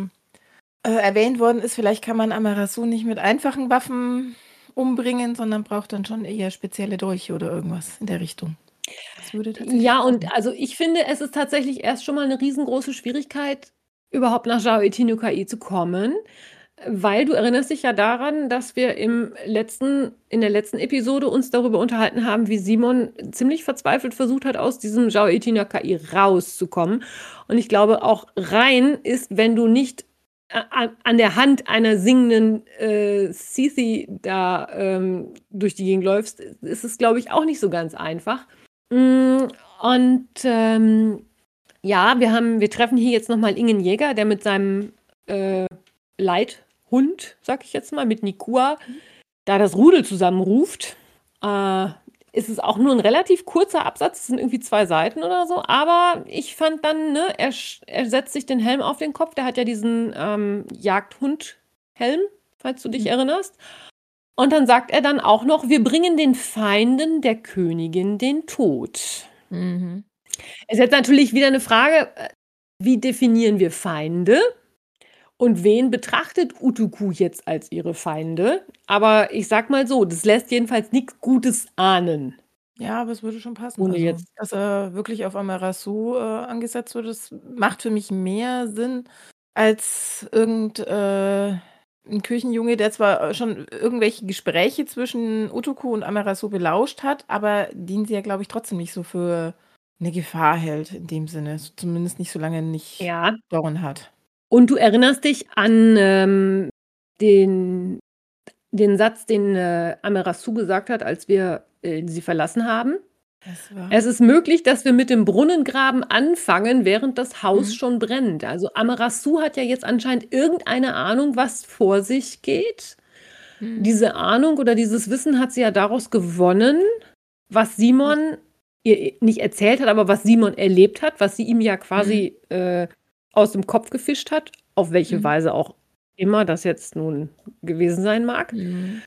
[SPEAKER 2] erwähnt worden ist. Vielleicht kann man Amarasu nicht mit einfachen Waffen umbringen, sondern braucht dann schon eher spezielle Dolche oder irgendwas in der Richtung. Das würde tatsächlich
[SPEAKER 1] Ja,
[SPEAKER 2] passen.
[SPEAKER 1] und also ich finde, es ist tatsächlich erst schon mal eine riesengroße Schwierigkeit, überhaupt nach Zhao Etinukai zu kommen, weil du erinnerst dich ja daran, dass wir in der letzten Episode uns darüber unterhalten haben, wie Simon ziemlich verzweifelt versucht hat, aus diesem Zhao Etinukai rauszukommen. Und ich glaube, auch rein ist, wenn du nicht an der Hand einer singenden Cici da durch die Gegend läufst, ist es, glaube ich, auch nicht so ganz einfach. Und ja, wir treffen hier jetzt nochmal Ingen Jäger, der mit seinem Leithund, sag ich jetzt mal, mit Nikua, da das Rudel zusammenruft. Ist es auch nur ein relativ kurzer Absatz, es sind irgendwie 2 Seiten oder so, aber ich fand dann, ne, er setzt sich den Helm auf den Kopf, der hat ja diesen Jagdhund-Helm, falls du dich erinnerst. Und dann sagt er dann auch noch, wir bringen den Feinden der Königin den Tod.
[SPEAKER 2] Mhm.
[SPEAKER 1] Es ist jetzt natürlich wieder eine Frage, wie definieren wir Feinde? Und wen betrachtet Utuku jetzt als ihre Feinde? Aber ich sag mal so, das lässt jedenfalls nichts Gutes ahnen.
[SPEAKER 2] Ja, aber es würde schon passen.
[SPEAKER 1] Ohne
[SPEAKER 2] Also,
[SPEAKER 1] jetzt.
[SPEAKER 2] dass er wirklich auf Amarasu angesetzt wird, das macht für mich mehr Sinn als ein Küchenjunge, der zwar schon irgendwelche Gespräche zwischen Utuku und Amarasu belauscht hat, aber den sie ja, glaube ich, trotzdem nicht so für eine Gefahr hält in dem Sinne. Zumindest nicht, solange er nicht
[SPEAKER 1] Ja.
[SPEAKER 2] Dorn hat.
[SPEAKER 1] Und du erinnerst dich an den Satz, den Amarasu gesagt hat, als wir sie verlassen haben?
[SPEAKER 2] Das war.
[SPEAKER 1] Es ist möglich, dass wir mit dem Brunnengraben anfangen, während das Haus
[SPEAKER 2] Mhm.
[SPEAKER 1] schon brennt. Also Amerassu hat ja jetzt anscheinend irgendeine Ahnung, was vor sich geht.
[SPEAKER 2] Mhm.
[SPEAKER 1] Diese Ahnung oder dieses Wissen hat sie ja daraus gewonnen, was Simon ihr nicht erzählt hat, aber was Simon erlebt hat, was sie ihm ja quasi aus dem Kopf gefischt hat, auf welche
[SPEAKER 2] Mhm.
[SPEAKER 1] Weise auch immer das jetzt nun gewesen sein mag.
[SPEAKER 2] Mhm.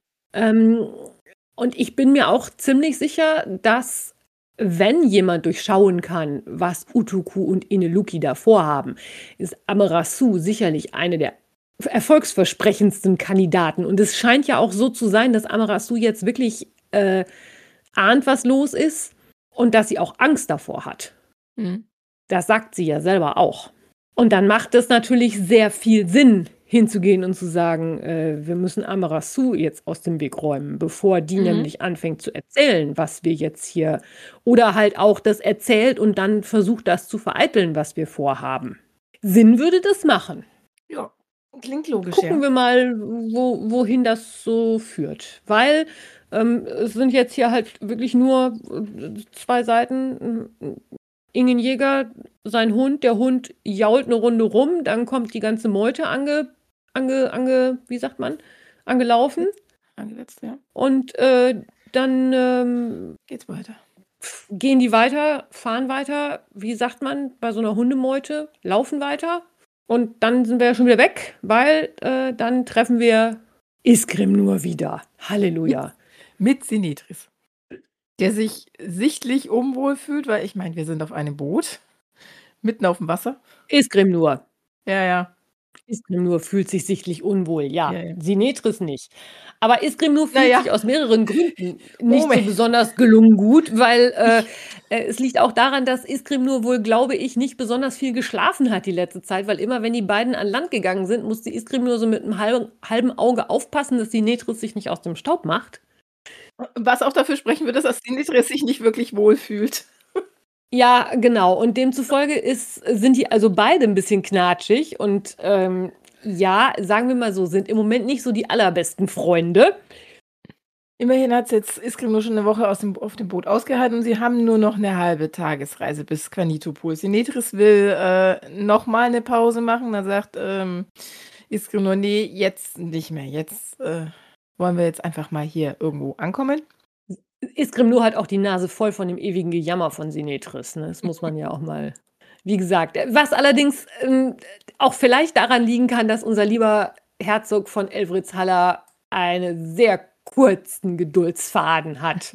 [SPEAKER 1] Und ich bin mir auch ziemlich sicher, dass wenn jemand durchschauen kann, was Utuku und Ineluki da vorhaben, ist Amerassu sicherlich eine der erfolgsversprechendsten Kandidaten. Und es scheint ja auch so zu sein, dass Amerassu jetzt wirklich ahnt, was los ist und dass sie auch Angst davor hat.
[SPEAKER 2] Mhm.
[SPEAKER 1] Das sagt sie ja selber auch. Und dann macht es natürlich sehr viel Sinn, hinzugehen und zu sagen, wir müssen Amerassu jetzt aus dem Weg räumen, bevor die nämlich anfängt zu erzählen, was wir jetzt hier, oder halt auch das erzählt und dann versucht, das zu vereiteln, was wir vorhaben. Sinn würde das machen.
[SPEAKER 2] Ja, klingt logisch,
[SPEAKER 1] Gucken wir mal, wohin das so führt. Weil es sind jetzt hier halt wirklich nur 2 Seiten. Ingen Jäger, sein Hund, der Hund jault eine Runde rum, dann kommt die ganze Meute wie sagt man, angelaufen.
[SPEAKER 2] Angesetzt, ja.
[SPEAKER 1] Und dann
[SPEAKER 2] Geht's weiter.
[SPEAKER 1] gehen die weiter, fahren weiter, wie sagt man, bei so einer Hundemeute, laufen weiter. Und dann sind wir ja schon wieder weg, weil dann treffen wir Iskrim nur wieder. Halleluja.
[SPEAKER 2] Mit Sinetris. Der sich sichtlich unwohl fühlt, weil ich meine, wir sind auf einem Boot, mitten auf dem Wasser.
[SPEAKER 1] Iskrim nur.
[SPEAKER 2] Ja.
[SPEAKER 1] Iskrim nur fühlt sich sichtlich unwohl, ja.
[SPEAKER 2] Ja.
[SPEAKER 1] Sinetris nicht. Aber Iskrim nur fühlt
[SPEAKER 2] Naja.
[SPEAKER 1] sich aus mehreren Gründen nicht so
[SPEAKER 2] Moment.
[SPEAKER 1] besonders gelungen gut, weil es liegt auch daran, dass Iskrim nur wohl, glaube ich, nicht besonders viel geschlafen hat die letzte Zeit, weil immer, wenn die beiden an Land gegangen sind, musste Iskrim nur so mit einem halben Auge aufpassen, dass Sinetris sich nicht aus dem Staub macht.
[SPEAKER 2] Was auch dafür sprechen würde, dass Sinetris sich nicht wirklich wohlfühlt.
[SPEAKER 1] Ja, genau. Und demzufolge sind die also beide ein bisschen knatschig und ja, sagen wir mal so, sind im Moment nicht so die allerbesten Freunde.
[SPEAKER 2] Immerhin hat es jetzt Iskrim nur schon eine Woche auf dem Boot ausgehalten und sie haben nur noch eine halbe Tagesreise bis Quanitopol. Sinetris will nochmal eine Pause machen. Dann sagt Iskrim nur, nee, jetzt nicht mehr. Jetzt wollen wir jetzt einfach mal hier irgendwo ankommen.
[SPEAKER 1] Iskrim nur hat auch die Nase voll von dem ewigen Gejammer von Sinetris. Ne? Das muss man ja auch mal, wie gesagt. Was allerdings auch vielleicht daran liegen kann, dass unser lieber Herzog von Elfridshaller einen sehr kurzen Geduldsfaden hat.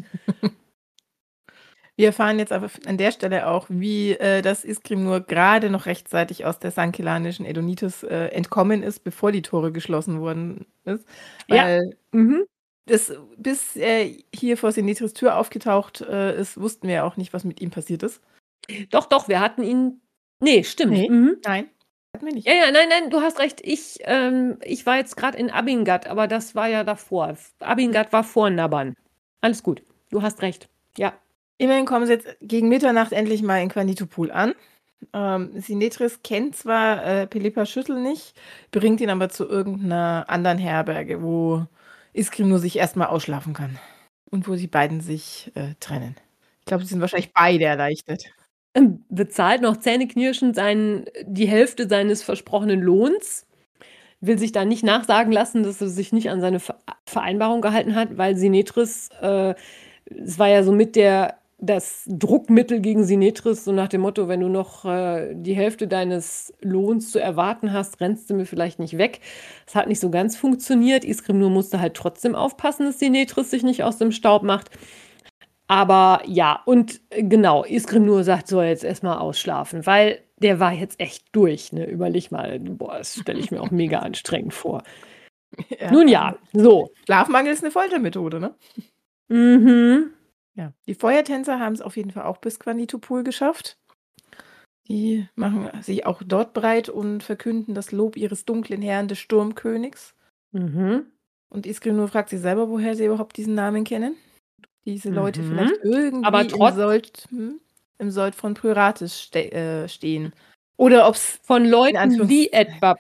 [SPEAKER 2] Wir erfahren jetzt aber an der Stelle auch, wie das Iskrim nur gerade noch rechtzeitig aus der sankelanischen Edonitis entkommen ist, bevor die Tore geschlossen worden ist. Weil bis er hier vor Sinetris Tür aufgetaucht ist, wussten wir ja auch nicht, was mit ihm passiert ist.
[SPEAKER 1] Doch, wir hatten ihn. Nee, stimmt.
[SPEAKER 2] Nee, nein, hatten wir nicht.
[SPEAKER 1] Ja, nein, du hast recht. Ich war jetzt gerade in Abingat, aber das war ja davor. Abingat war vor Naban. Alles gut. Du hast recht. Ja.
[SPEAKER 2] Immerhin kommen sie jetzt gegen Mitternacht endlich mal in Quanitopol an. Sinetris kennt zwar Pelippas Schüssel nicht, bringt ihn aber zu irgendeiner anderen Herberge, wo Iskrim nur sich erstmal ausschlafen kann. Und wo die beiden sich trennen. Ich glaube, sie sind wahrscheinlich beide erleichtert.
[SPEAKER 1] Bezahlt noch zähneknirschend die Hälfte seines versprochenen Lohns. Will sich da nicht nachsagen lassen, dass er sich nicht an seine Vereinbarung gehalten hat, weil Sinetris, es war ja so mit das Druckmittel gegen Sinetris, so nach dem Motto, wenn du noch die Hälfte deines Lohns zu erwarten hast, rennst du mir vielleicht nicht weg. Das hat nicht so ganz funktioniert. Iskrim nur musste halt trotzdem aufpassen, dass Sinetris sich nicht aus dem Staub macht. Aber ja, und genau, Iskrim nur sagt, soll jetzt erstmal ausschlafen, weil der war jetzt echt durch, ne? Überleg mal, boah, das stelle ich mir auch mega anstrengend vor.
[SPEAKER 2] Ja,
[SPEAKER 1] Nun ja, so.
[SPEAKER 2] Schlafmangel ist eine Foltermethode, ne?
[SPEAKER 1] Mhm.
[SPEAKER 2] Ja. Die Feuertänzer haben es auf jeden Fall auch bis Quanitopol geschafft. Die machen sich auch dort breit und verkünden das Lob ihres dunklen Herrn des Sturmkönigs.
[SPEAKER 1] Mhm.
[SPEAKER 2] Und Iskrim nur fragt sich selber, woher sie überhaupt diesen Namen kennen. Diese Leute vielleicht irgendwie
[SPEAKER 1] Aber
[SPEAKER 2] im Sold von Pryrates stehen. Oder ob es
[SPEAKER 1] von Leuten wie etwa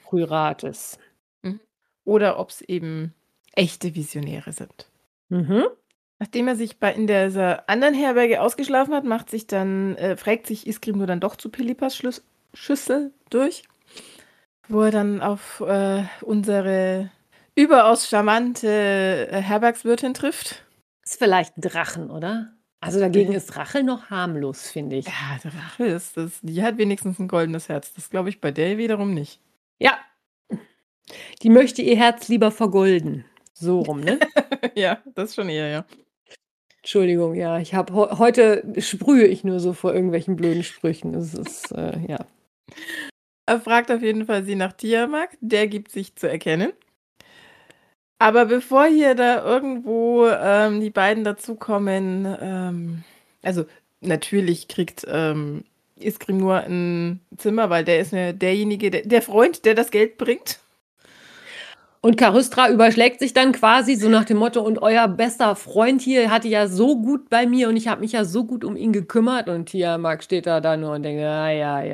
[SPEAKER 1] Pryrates.
[SPEAKER 2] Oder ob es eben echte Visionäre sind.
[SPEAKER 1] Mhm.
[SPEAKER 2] Nachdem er sich in dieser anderen Herberge ausgeschlafen hat, fragt sich Iskrimnur dann doch zu Pelipas Schüssel durch, wo er dann auf unsere überaus charmante Herbergswirtin trifft.
[SPEAKER 1] Ist vielleicht ein Drachen, oder? Also dagegen ist Rachel noch harmlos, finde ich.
[SPEAKER 2] Ja, der Rache die hat wenigstens ein goldenes Herz. Das glaube ich bei der wiederum nicht.
[SPEAKER 1] Ja. Die möchte ihr Herz lieber vergolden. So rum, ne?
[SPEAKER 2] Ja, das schon eher, ja.
[SPEAKER 1] Entschuldigung, ja. Ich habe heute sprühe ich nur so vor irgendwelchen blöden Sprüchen. Es ist, ja.
[SPEAKER 2] Er fragt auf jeden Fall sie nach Tiamat. Der gibt sich zu erkennen. Aber bevor hier da irgendwo die beiden dazukommen, also natürlich kriegt Iskrimnur ein Zimmer, weil der ist derjenige, der Freund, der das Geld bringt.
[SPEAKER 1] Und Karystra überschlägt sich dann quasi so nach dem Motto, und euer bester Freund hier hatte ja so gut bei mir und ich habe mich ja so gut um ihn gekümmert. Und Tiamat steht da nur und denkt, ja.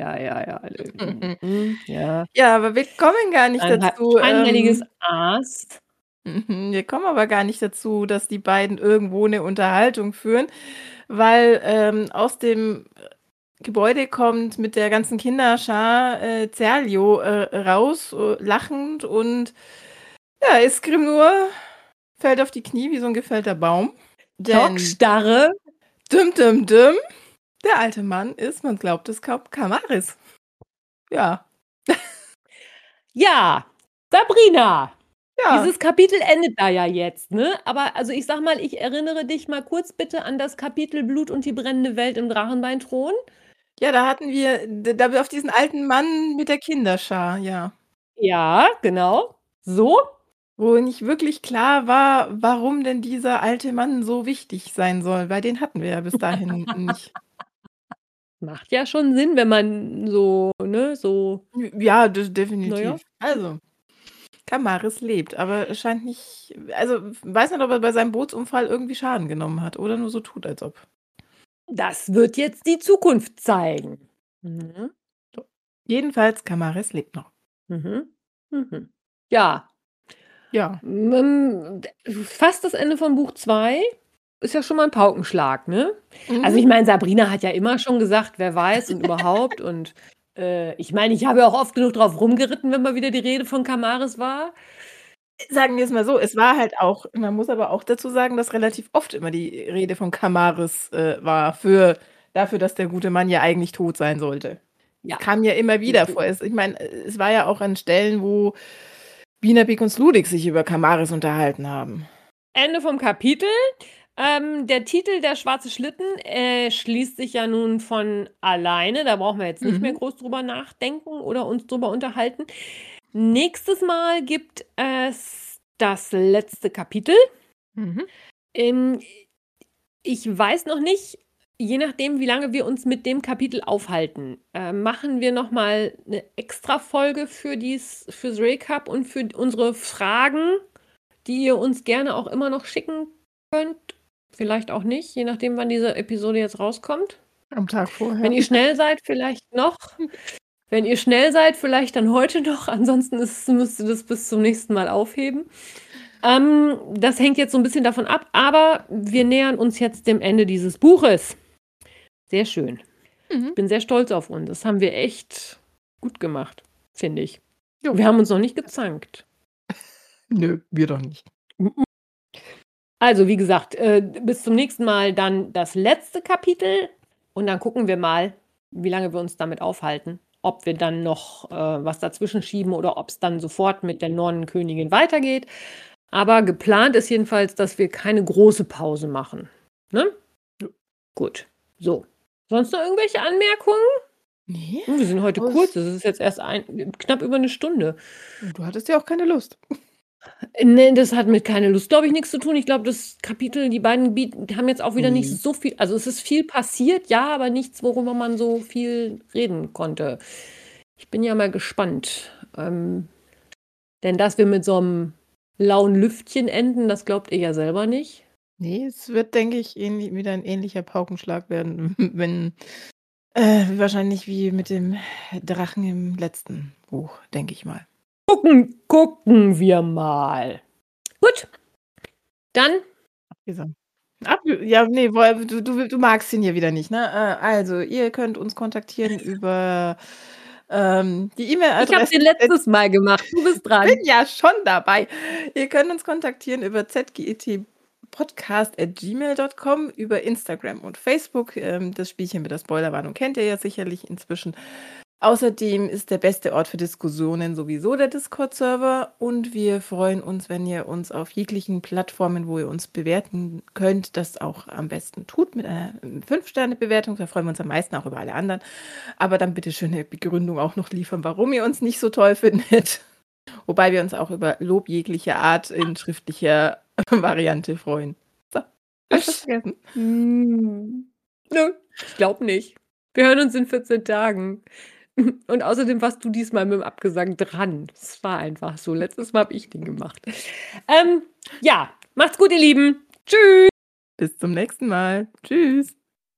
[SPEAKER 1] Ja.
[SPEAKER 2] Ja, aber wir kommen gar nicht dazu.
[SPEAKER 1] Einhelliges Aas.
[SPEAKER 2] Wir kommen aber gar nicht dazu, dass die beiden irgendwo eine Unterhaltung führen, weil aus dem Gebäude kommt mit der ganzen Kinderschar Zerlio raus, lachend, und ja, Iskrimnur fällt auf die Knie wie so ein gefällter Baum.
[SPEAKER 1] Schockstarre.
[SPEAKER 2] Düm. Der alte Mann ist, man glaubt es kaum, Kamaris. Ja.
[SPEAKER 1] Ja, Sabrina.
[SPEAKER 2] Ja.
[SPEAKER 1] Dieses Kapitel endet da ja jetzt, ne? Aber also ich sag mal, ich erinnere dich mal kurz bitte an das Kapitel Blut und die brennende Welt im Drachenbeinthron.
[SPEAKER 2] Ja, da hatten wir auf diesen alten Mann mit der Kinderschar, ja.
[SPEAKER 1] Ja, genau. So.
[SPEAKER 2] Wo nicht wirklich klar war, warum denn dieser alte Mann so wichtig sein soll, weil den hatten wir ja bis dahin nicht.
[SPEAKER 1] Macht ja schon Sinn, wenn man so, ne, so.
[SPEAKER 2] Ja, definitiv.
[SPEAKER 1] Naja.
[SPEAKER 2] Also, Kamaris lebt, aber es scheint nicht, also weiß nicht, ob er bei seinem Bootsunfall irgendwie Schaden genommen hat oder nur so tut, als ob.
[SPEAKER 1] Das wird jetzt die Zukunft zeigen. Mhm.
[SPEAKER 2] Jedenfalls, Kamaris lebt noch.
[SPEAKER 1] Ja.
[SPEAKER 2] Ja.
[SPEAKER 1] Fast das Ende von Buch 2 ist ja schon mal ein Paukenschlag, ne? Also ich meine, Sabrina hat ja immer schon gesagt, wer weiß und überhaupt. Und ich meine, ich habe ja auch oft genug drauf rumgeritten, wenn mal wieder die Rede von Kamaris war.
[SPEAKER 2] Sagen wir es mal so, es war halt auch, man muss aber auch dazu sagen, dass relativ oft immer die Rede von Kamaris war, dafür, dass der gute Mann ja eigentlich tot sein sollte.
[SPEAKER 1] Ja.
[SPEAKER 2] Kam ja immer wieder vor. Ich meine, es war ja auch an Stellen, wo Binabik und Sludik sich über Kamaris unterhalten haben.
[SPEAKER 1] Ende vom Kapitel. Der Titel Der schwarze Schlitten schließt sich ja nun von alleine. Da brauchen wir jetzt nicht mehr groß drüber nachdenken oder uns drüber unterhalten. Nächstes Mal gibt es das letzte Kapitel. Ich weiß noch nicht, je nachdem, wie lange wir uns mit dem Kapitel aufhalten, machen wir nochmal eine extra Folge fürs Recap und für unsere Fragen, die ihr uns gerne auch immer noch schicken könnt. Vielleicht auch nicht, je nachdem, wann diese Episode jetzt rauskommt.
[SPEAKER 2] Am Tag vorher.
[SPEAKER 1] Wenn ihr schnell seid, vielleicht noch. Wenn ihr schnell seid, vielleicht dann heute noch. Ansonsten müsst ihr das bis zum nächsten Mal aufheben. Das hängt jetzt so ein bisschen davon ab, aber wir nähern uns jetzt dem Ende dieses Buches. Sehr schön. Ich bin sehr stolz auf uns. Das haben wir echt gut gemacht, finde ich.
[SPEAKER 2] Jo.
[SPEAKER 1] Wir haben uns noch nicht gezankt.
[SPEAKER 2] Nö, wir doch nicht.
[SPEAKER 1] Also, wie gesagt, bis zum nächsten Mal dann das letzte Kapitel. Und dann gucken wir mal, wie lange wir uns damit aufhalten. Ob wir dann noch was dazwischen schieben oder ob es dann sofort mit der Nornenkönigin weitergeht. Aber geplant ist jedenfalls, dass wir keine große Pause machen. Ne?
[SPEAKER 2] Ja.
[SPEAKER 1] Gut. So. Sonst noch irgendwelche Anmerkungen?
[SPEAKER 2] Nee.
[SPEAKER 1] Wir sind heute kurz. Es ist jetzt erst knapp über eine Stunde.
[SPEAKER 2] Du hattest ja auch keine Lust.
[SPEAKER 1] Nee, das hat mit keine Lust, glaube ich, nichts zu tun. Ich glaube, das Kapitel, die beiden haben jetzt auch wieder nicht so viel. Also es ist viel passiert, ja, aber nichts, worüber man so viel reden konnte. Ich bin ja mal gespannt. Denn dass wir mit so einem lauen Lüftchen enden, das glaubt ihr ja selber nicht.
[SPEAKER 2] Nee, es wird, denke ich, wieder ein ähnlicher Paukenschlag werden, wenn wahrscheinlich wie mit dem Drachen im letzten Buch, denke ich mal.
[SPEAKER 1] Gucken wir mal. Gut. Dann
[SPEAKER 2] Abgesagt. Ja, nee, du magst ihn hier wieder nicht, ne? Also, ihr könnt uns kontaktieren über die
[SPEAKER 1] Ich habe
[SPEAKER 2] E-Mail-Adresse.
[SPEAKER 1] den letztes Mal gemacht. Du bist
[SPEAKER 2] Ich bin
[SPEAKER 1] dran.
[SPEAKER 2] ja schon dabei. Ihr könnt uns kontaktieren über zgetpodcast@gmail.com, über Instagram und Facebook. Das Spielchen mit der Spoilerwarnung kennt ihr ja sicherlich inzwischen. Außerdem ist der beste Ort für Diskussionen sowieso der Discord-Server und wir freuen uns, wenn ihr uns auf jeglichen Plattformen, wo ihr uns bewerten könnt, das auch am besten tut mit einer 5-Sterne-Bewertung. Da freuen wir uns am meisten auch über alle anderen. Aber dann bitte schön eine Begründung auch noch liefern, warum ihr uns nicht so toll findet. Wobei wir uns auch über Lob jeglicher Art in schriftlicher Variante freuen. So, hab ich was vergessen?
[SPEAKER 1] Nö, ich glaube nicht. Wir hören uns in 14 Tagen. Und außerdem warst du diesmal mit dem Abgesang dran. Das war einfach so. Letztes Mal habe ich den gemacht. Ja, macht's gut, ihr Lieben. Tschüss.
[SPEAKER 2] Bis zum nächsten Mal. Tschüss.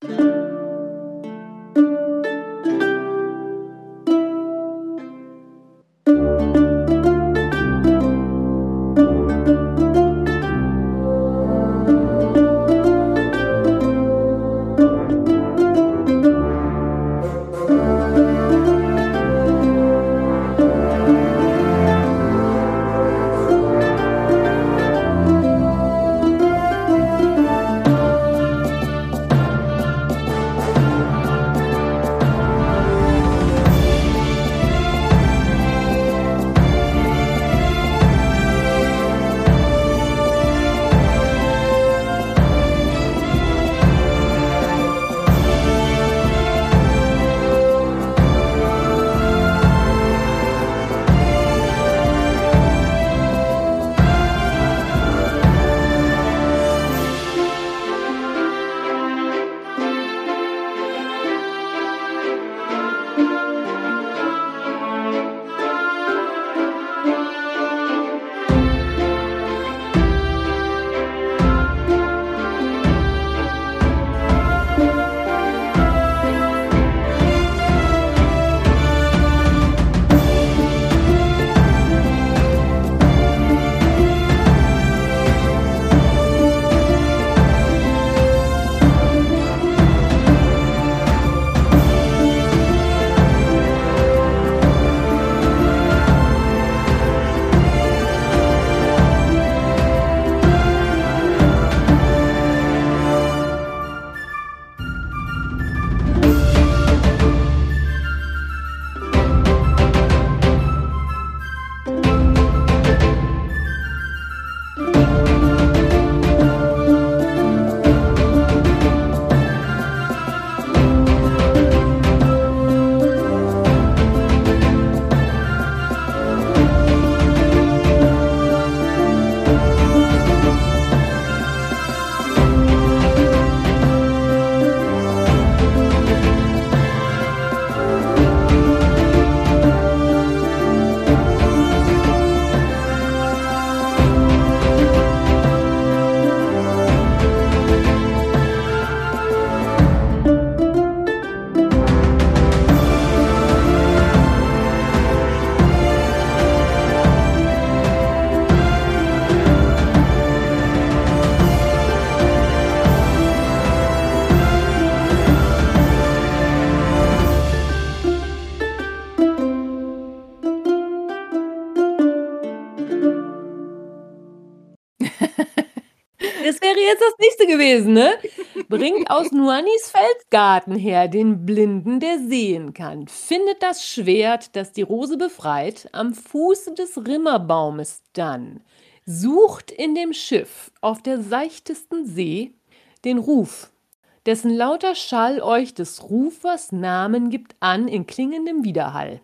[SPEAKER 1] Das wäre jetzt das nächste gewesen, ne? Bringt aus Nuannis Feldgarten her den Blinden, der sehen kann. Findet das Schwert, das die Rose befreit, am Fuße des Rimmerbaumes dann. Sucht in dem Schiff auf der seichtesten See den Ruf, dessen lauter Schall euch des Rufers Namen gibt an in klingendem Widerhall.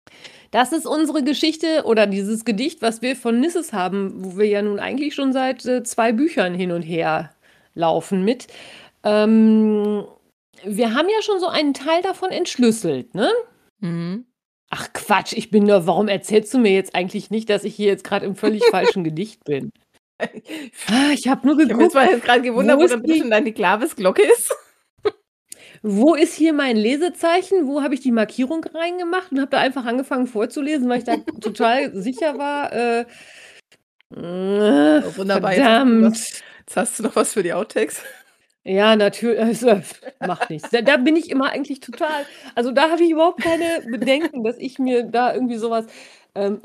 [SPEAKER 1] Das ist unsere Geschichte oder dieses Gedicht, was wir von Nisses haben, wo wir ja nun eigentlich schon seit 2 Büchern hin und her laufen mit. Wir haben ja schon so einen Teil davon entschlüsselt, ne?
[SPEAKER 2] Mhm.
[SPEAKER 1] Ach Quatsch, warum erzählst du mir jetzt eigentlich nicht, dass ich hier jetzt gerade im völlig falschen Gedicht bin? Ich habe nur
[SPEAKER 2] Ich habe
[SPEAKER 1] geguckt,
[SPEAKER 2] jetzt gerade gewundert,
[SPEAKER 1] wo
[SPEAKER 2] wo
[SPEAKER 1] ist
[SPEAKER 2] dann
[SPEAKER 1] die-
[SPEAKER 2] schon deine Klavisglocke ist.
[SPEAKER 1] wo ist hier mein Lesezeichen? Wo habe ich die Markierung reingemacht und habe da einfach angefangen vorzulesen, weil ich da total sicher war.
[SPEAKER 2] Wunderbar, jetzt hast du
[SPEAKER 1] Verdammt.
[SPEAKER 2] Jetzt hast du noch was für die Outtakes?
[SPEAKER 1] Ja, natürlich, also, macht nichts. Da bin ich immer eigentlich total, also da habe ich überhaupt keine Bedenken, dass ich mir da irgendwie sowas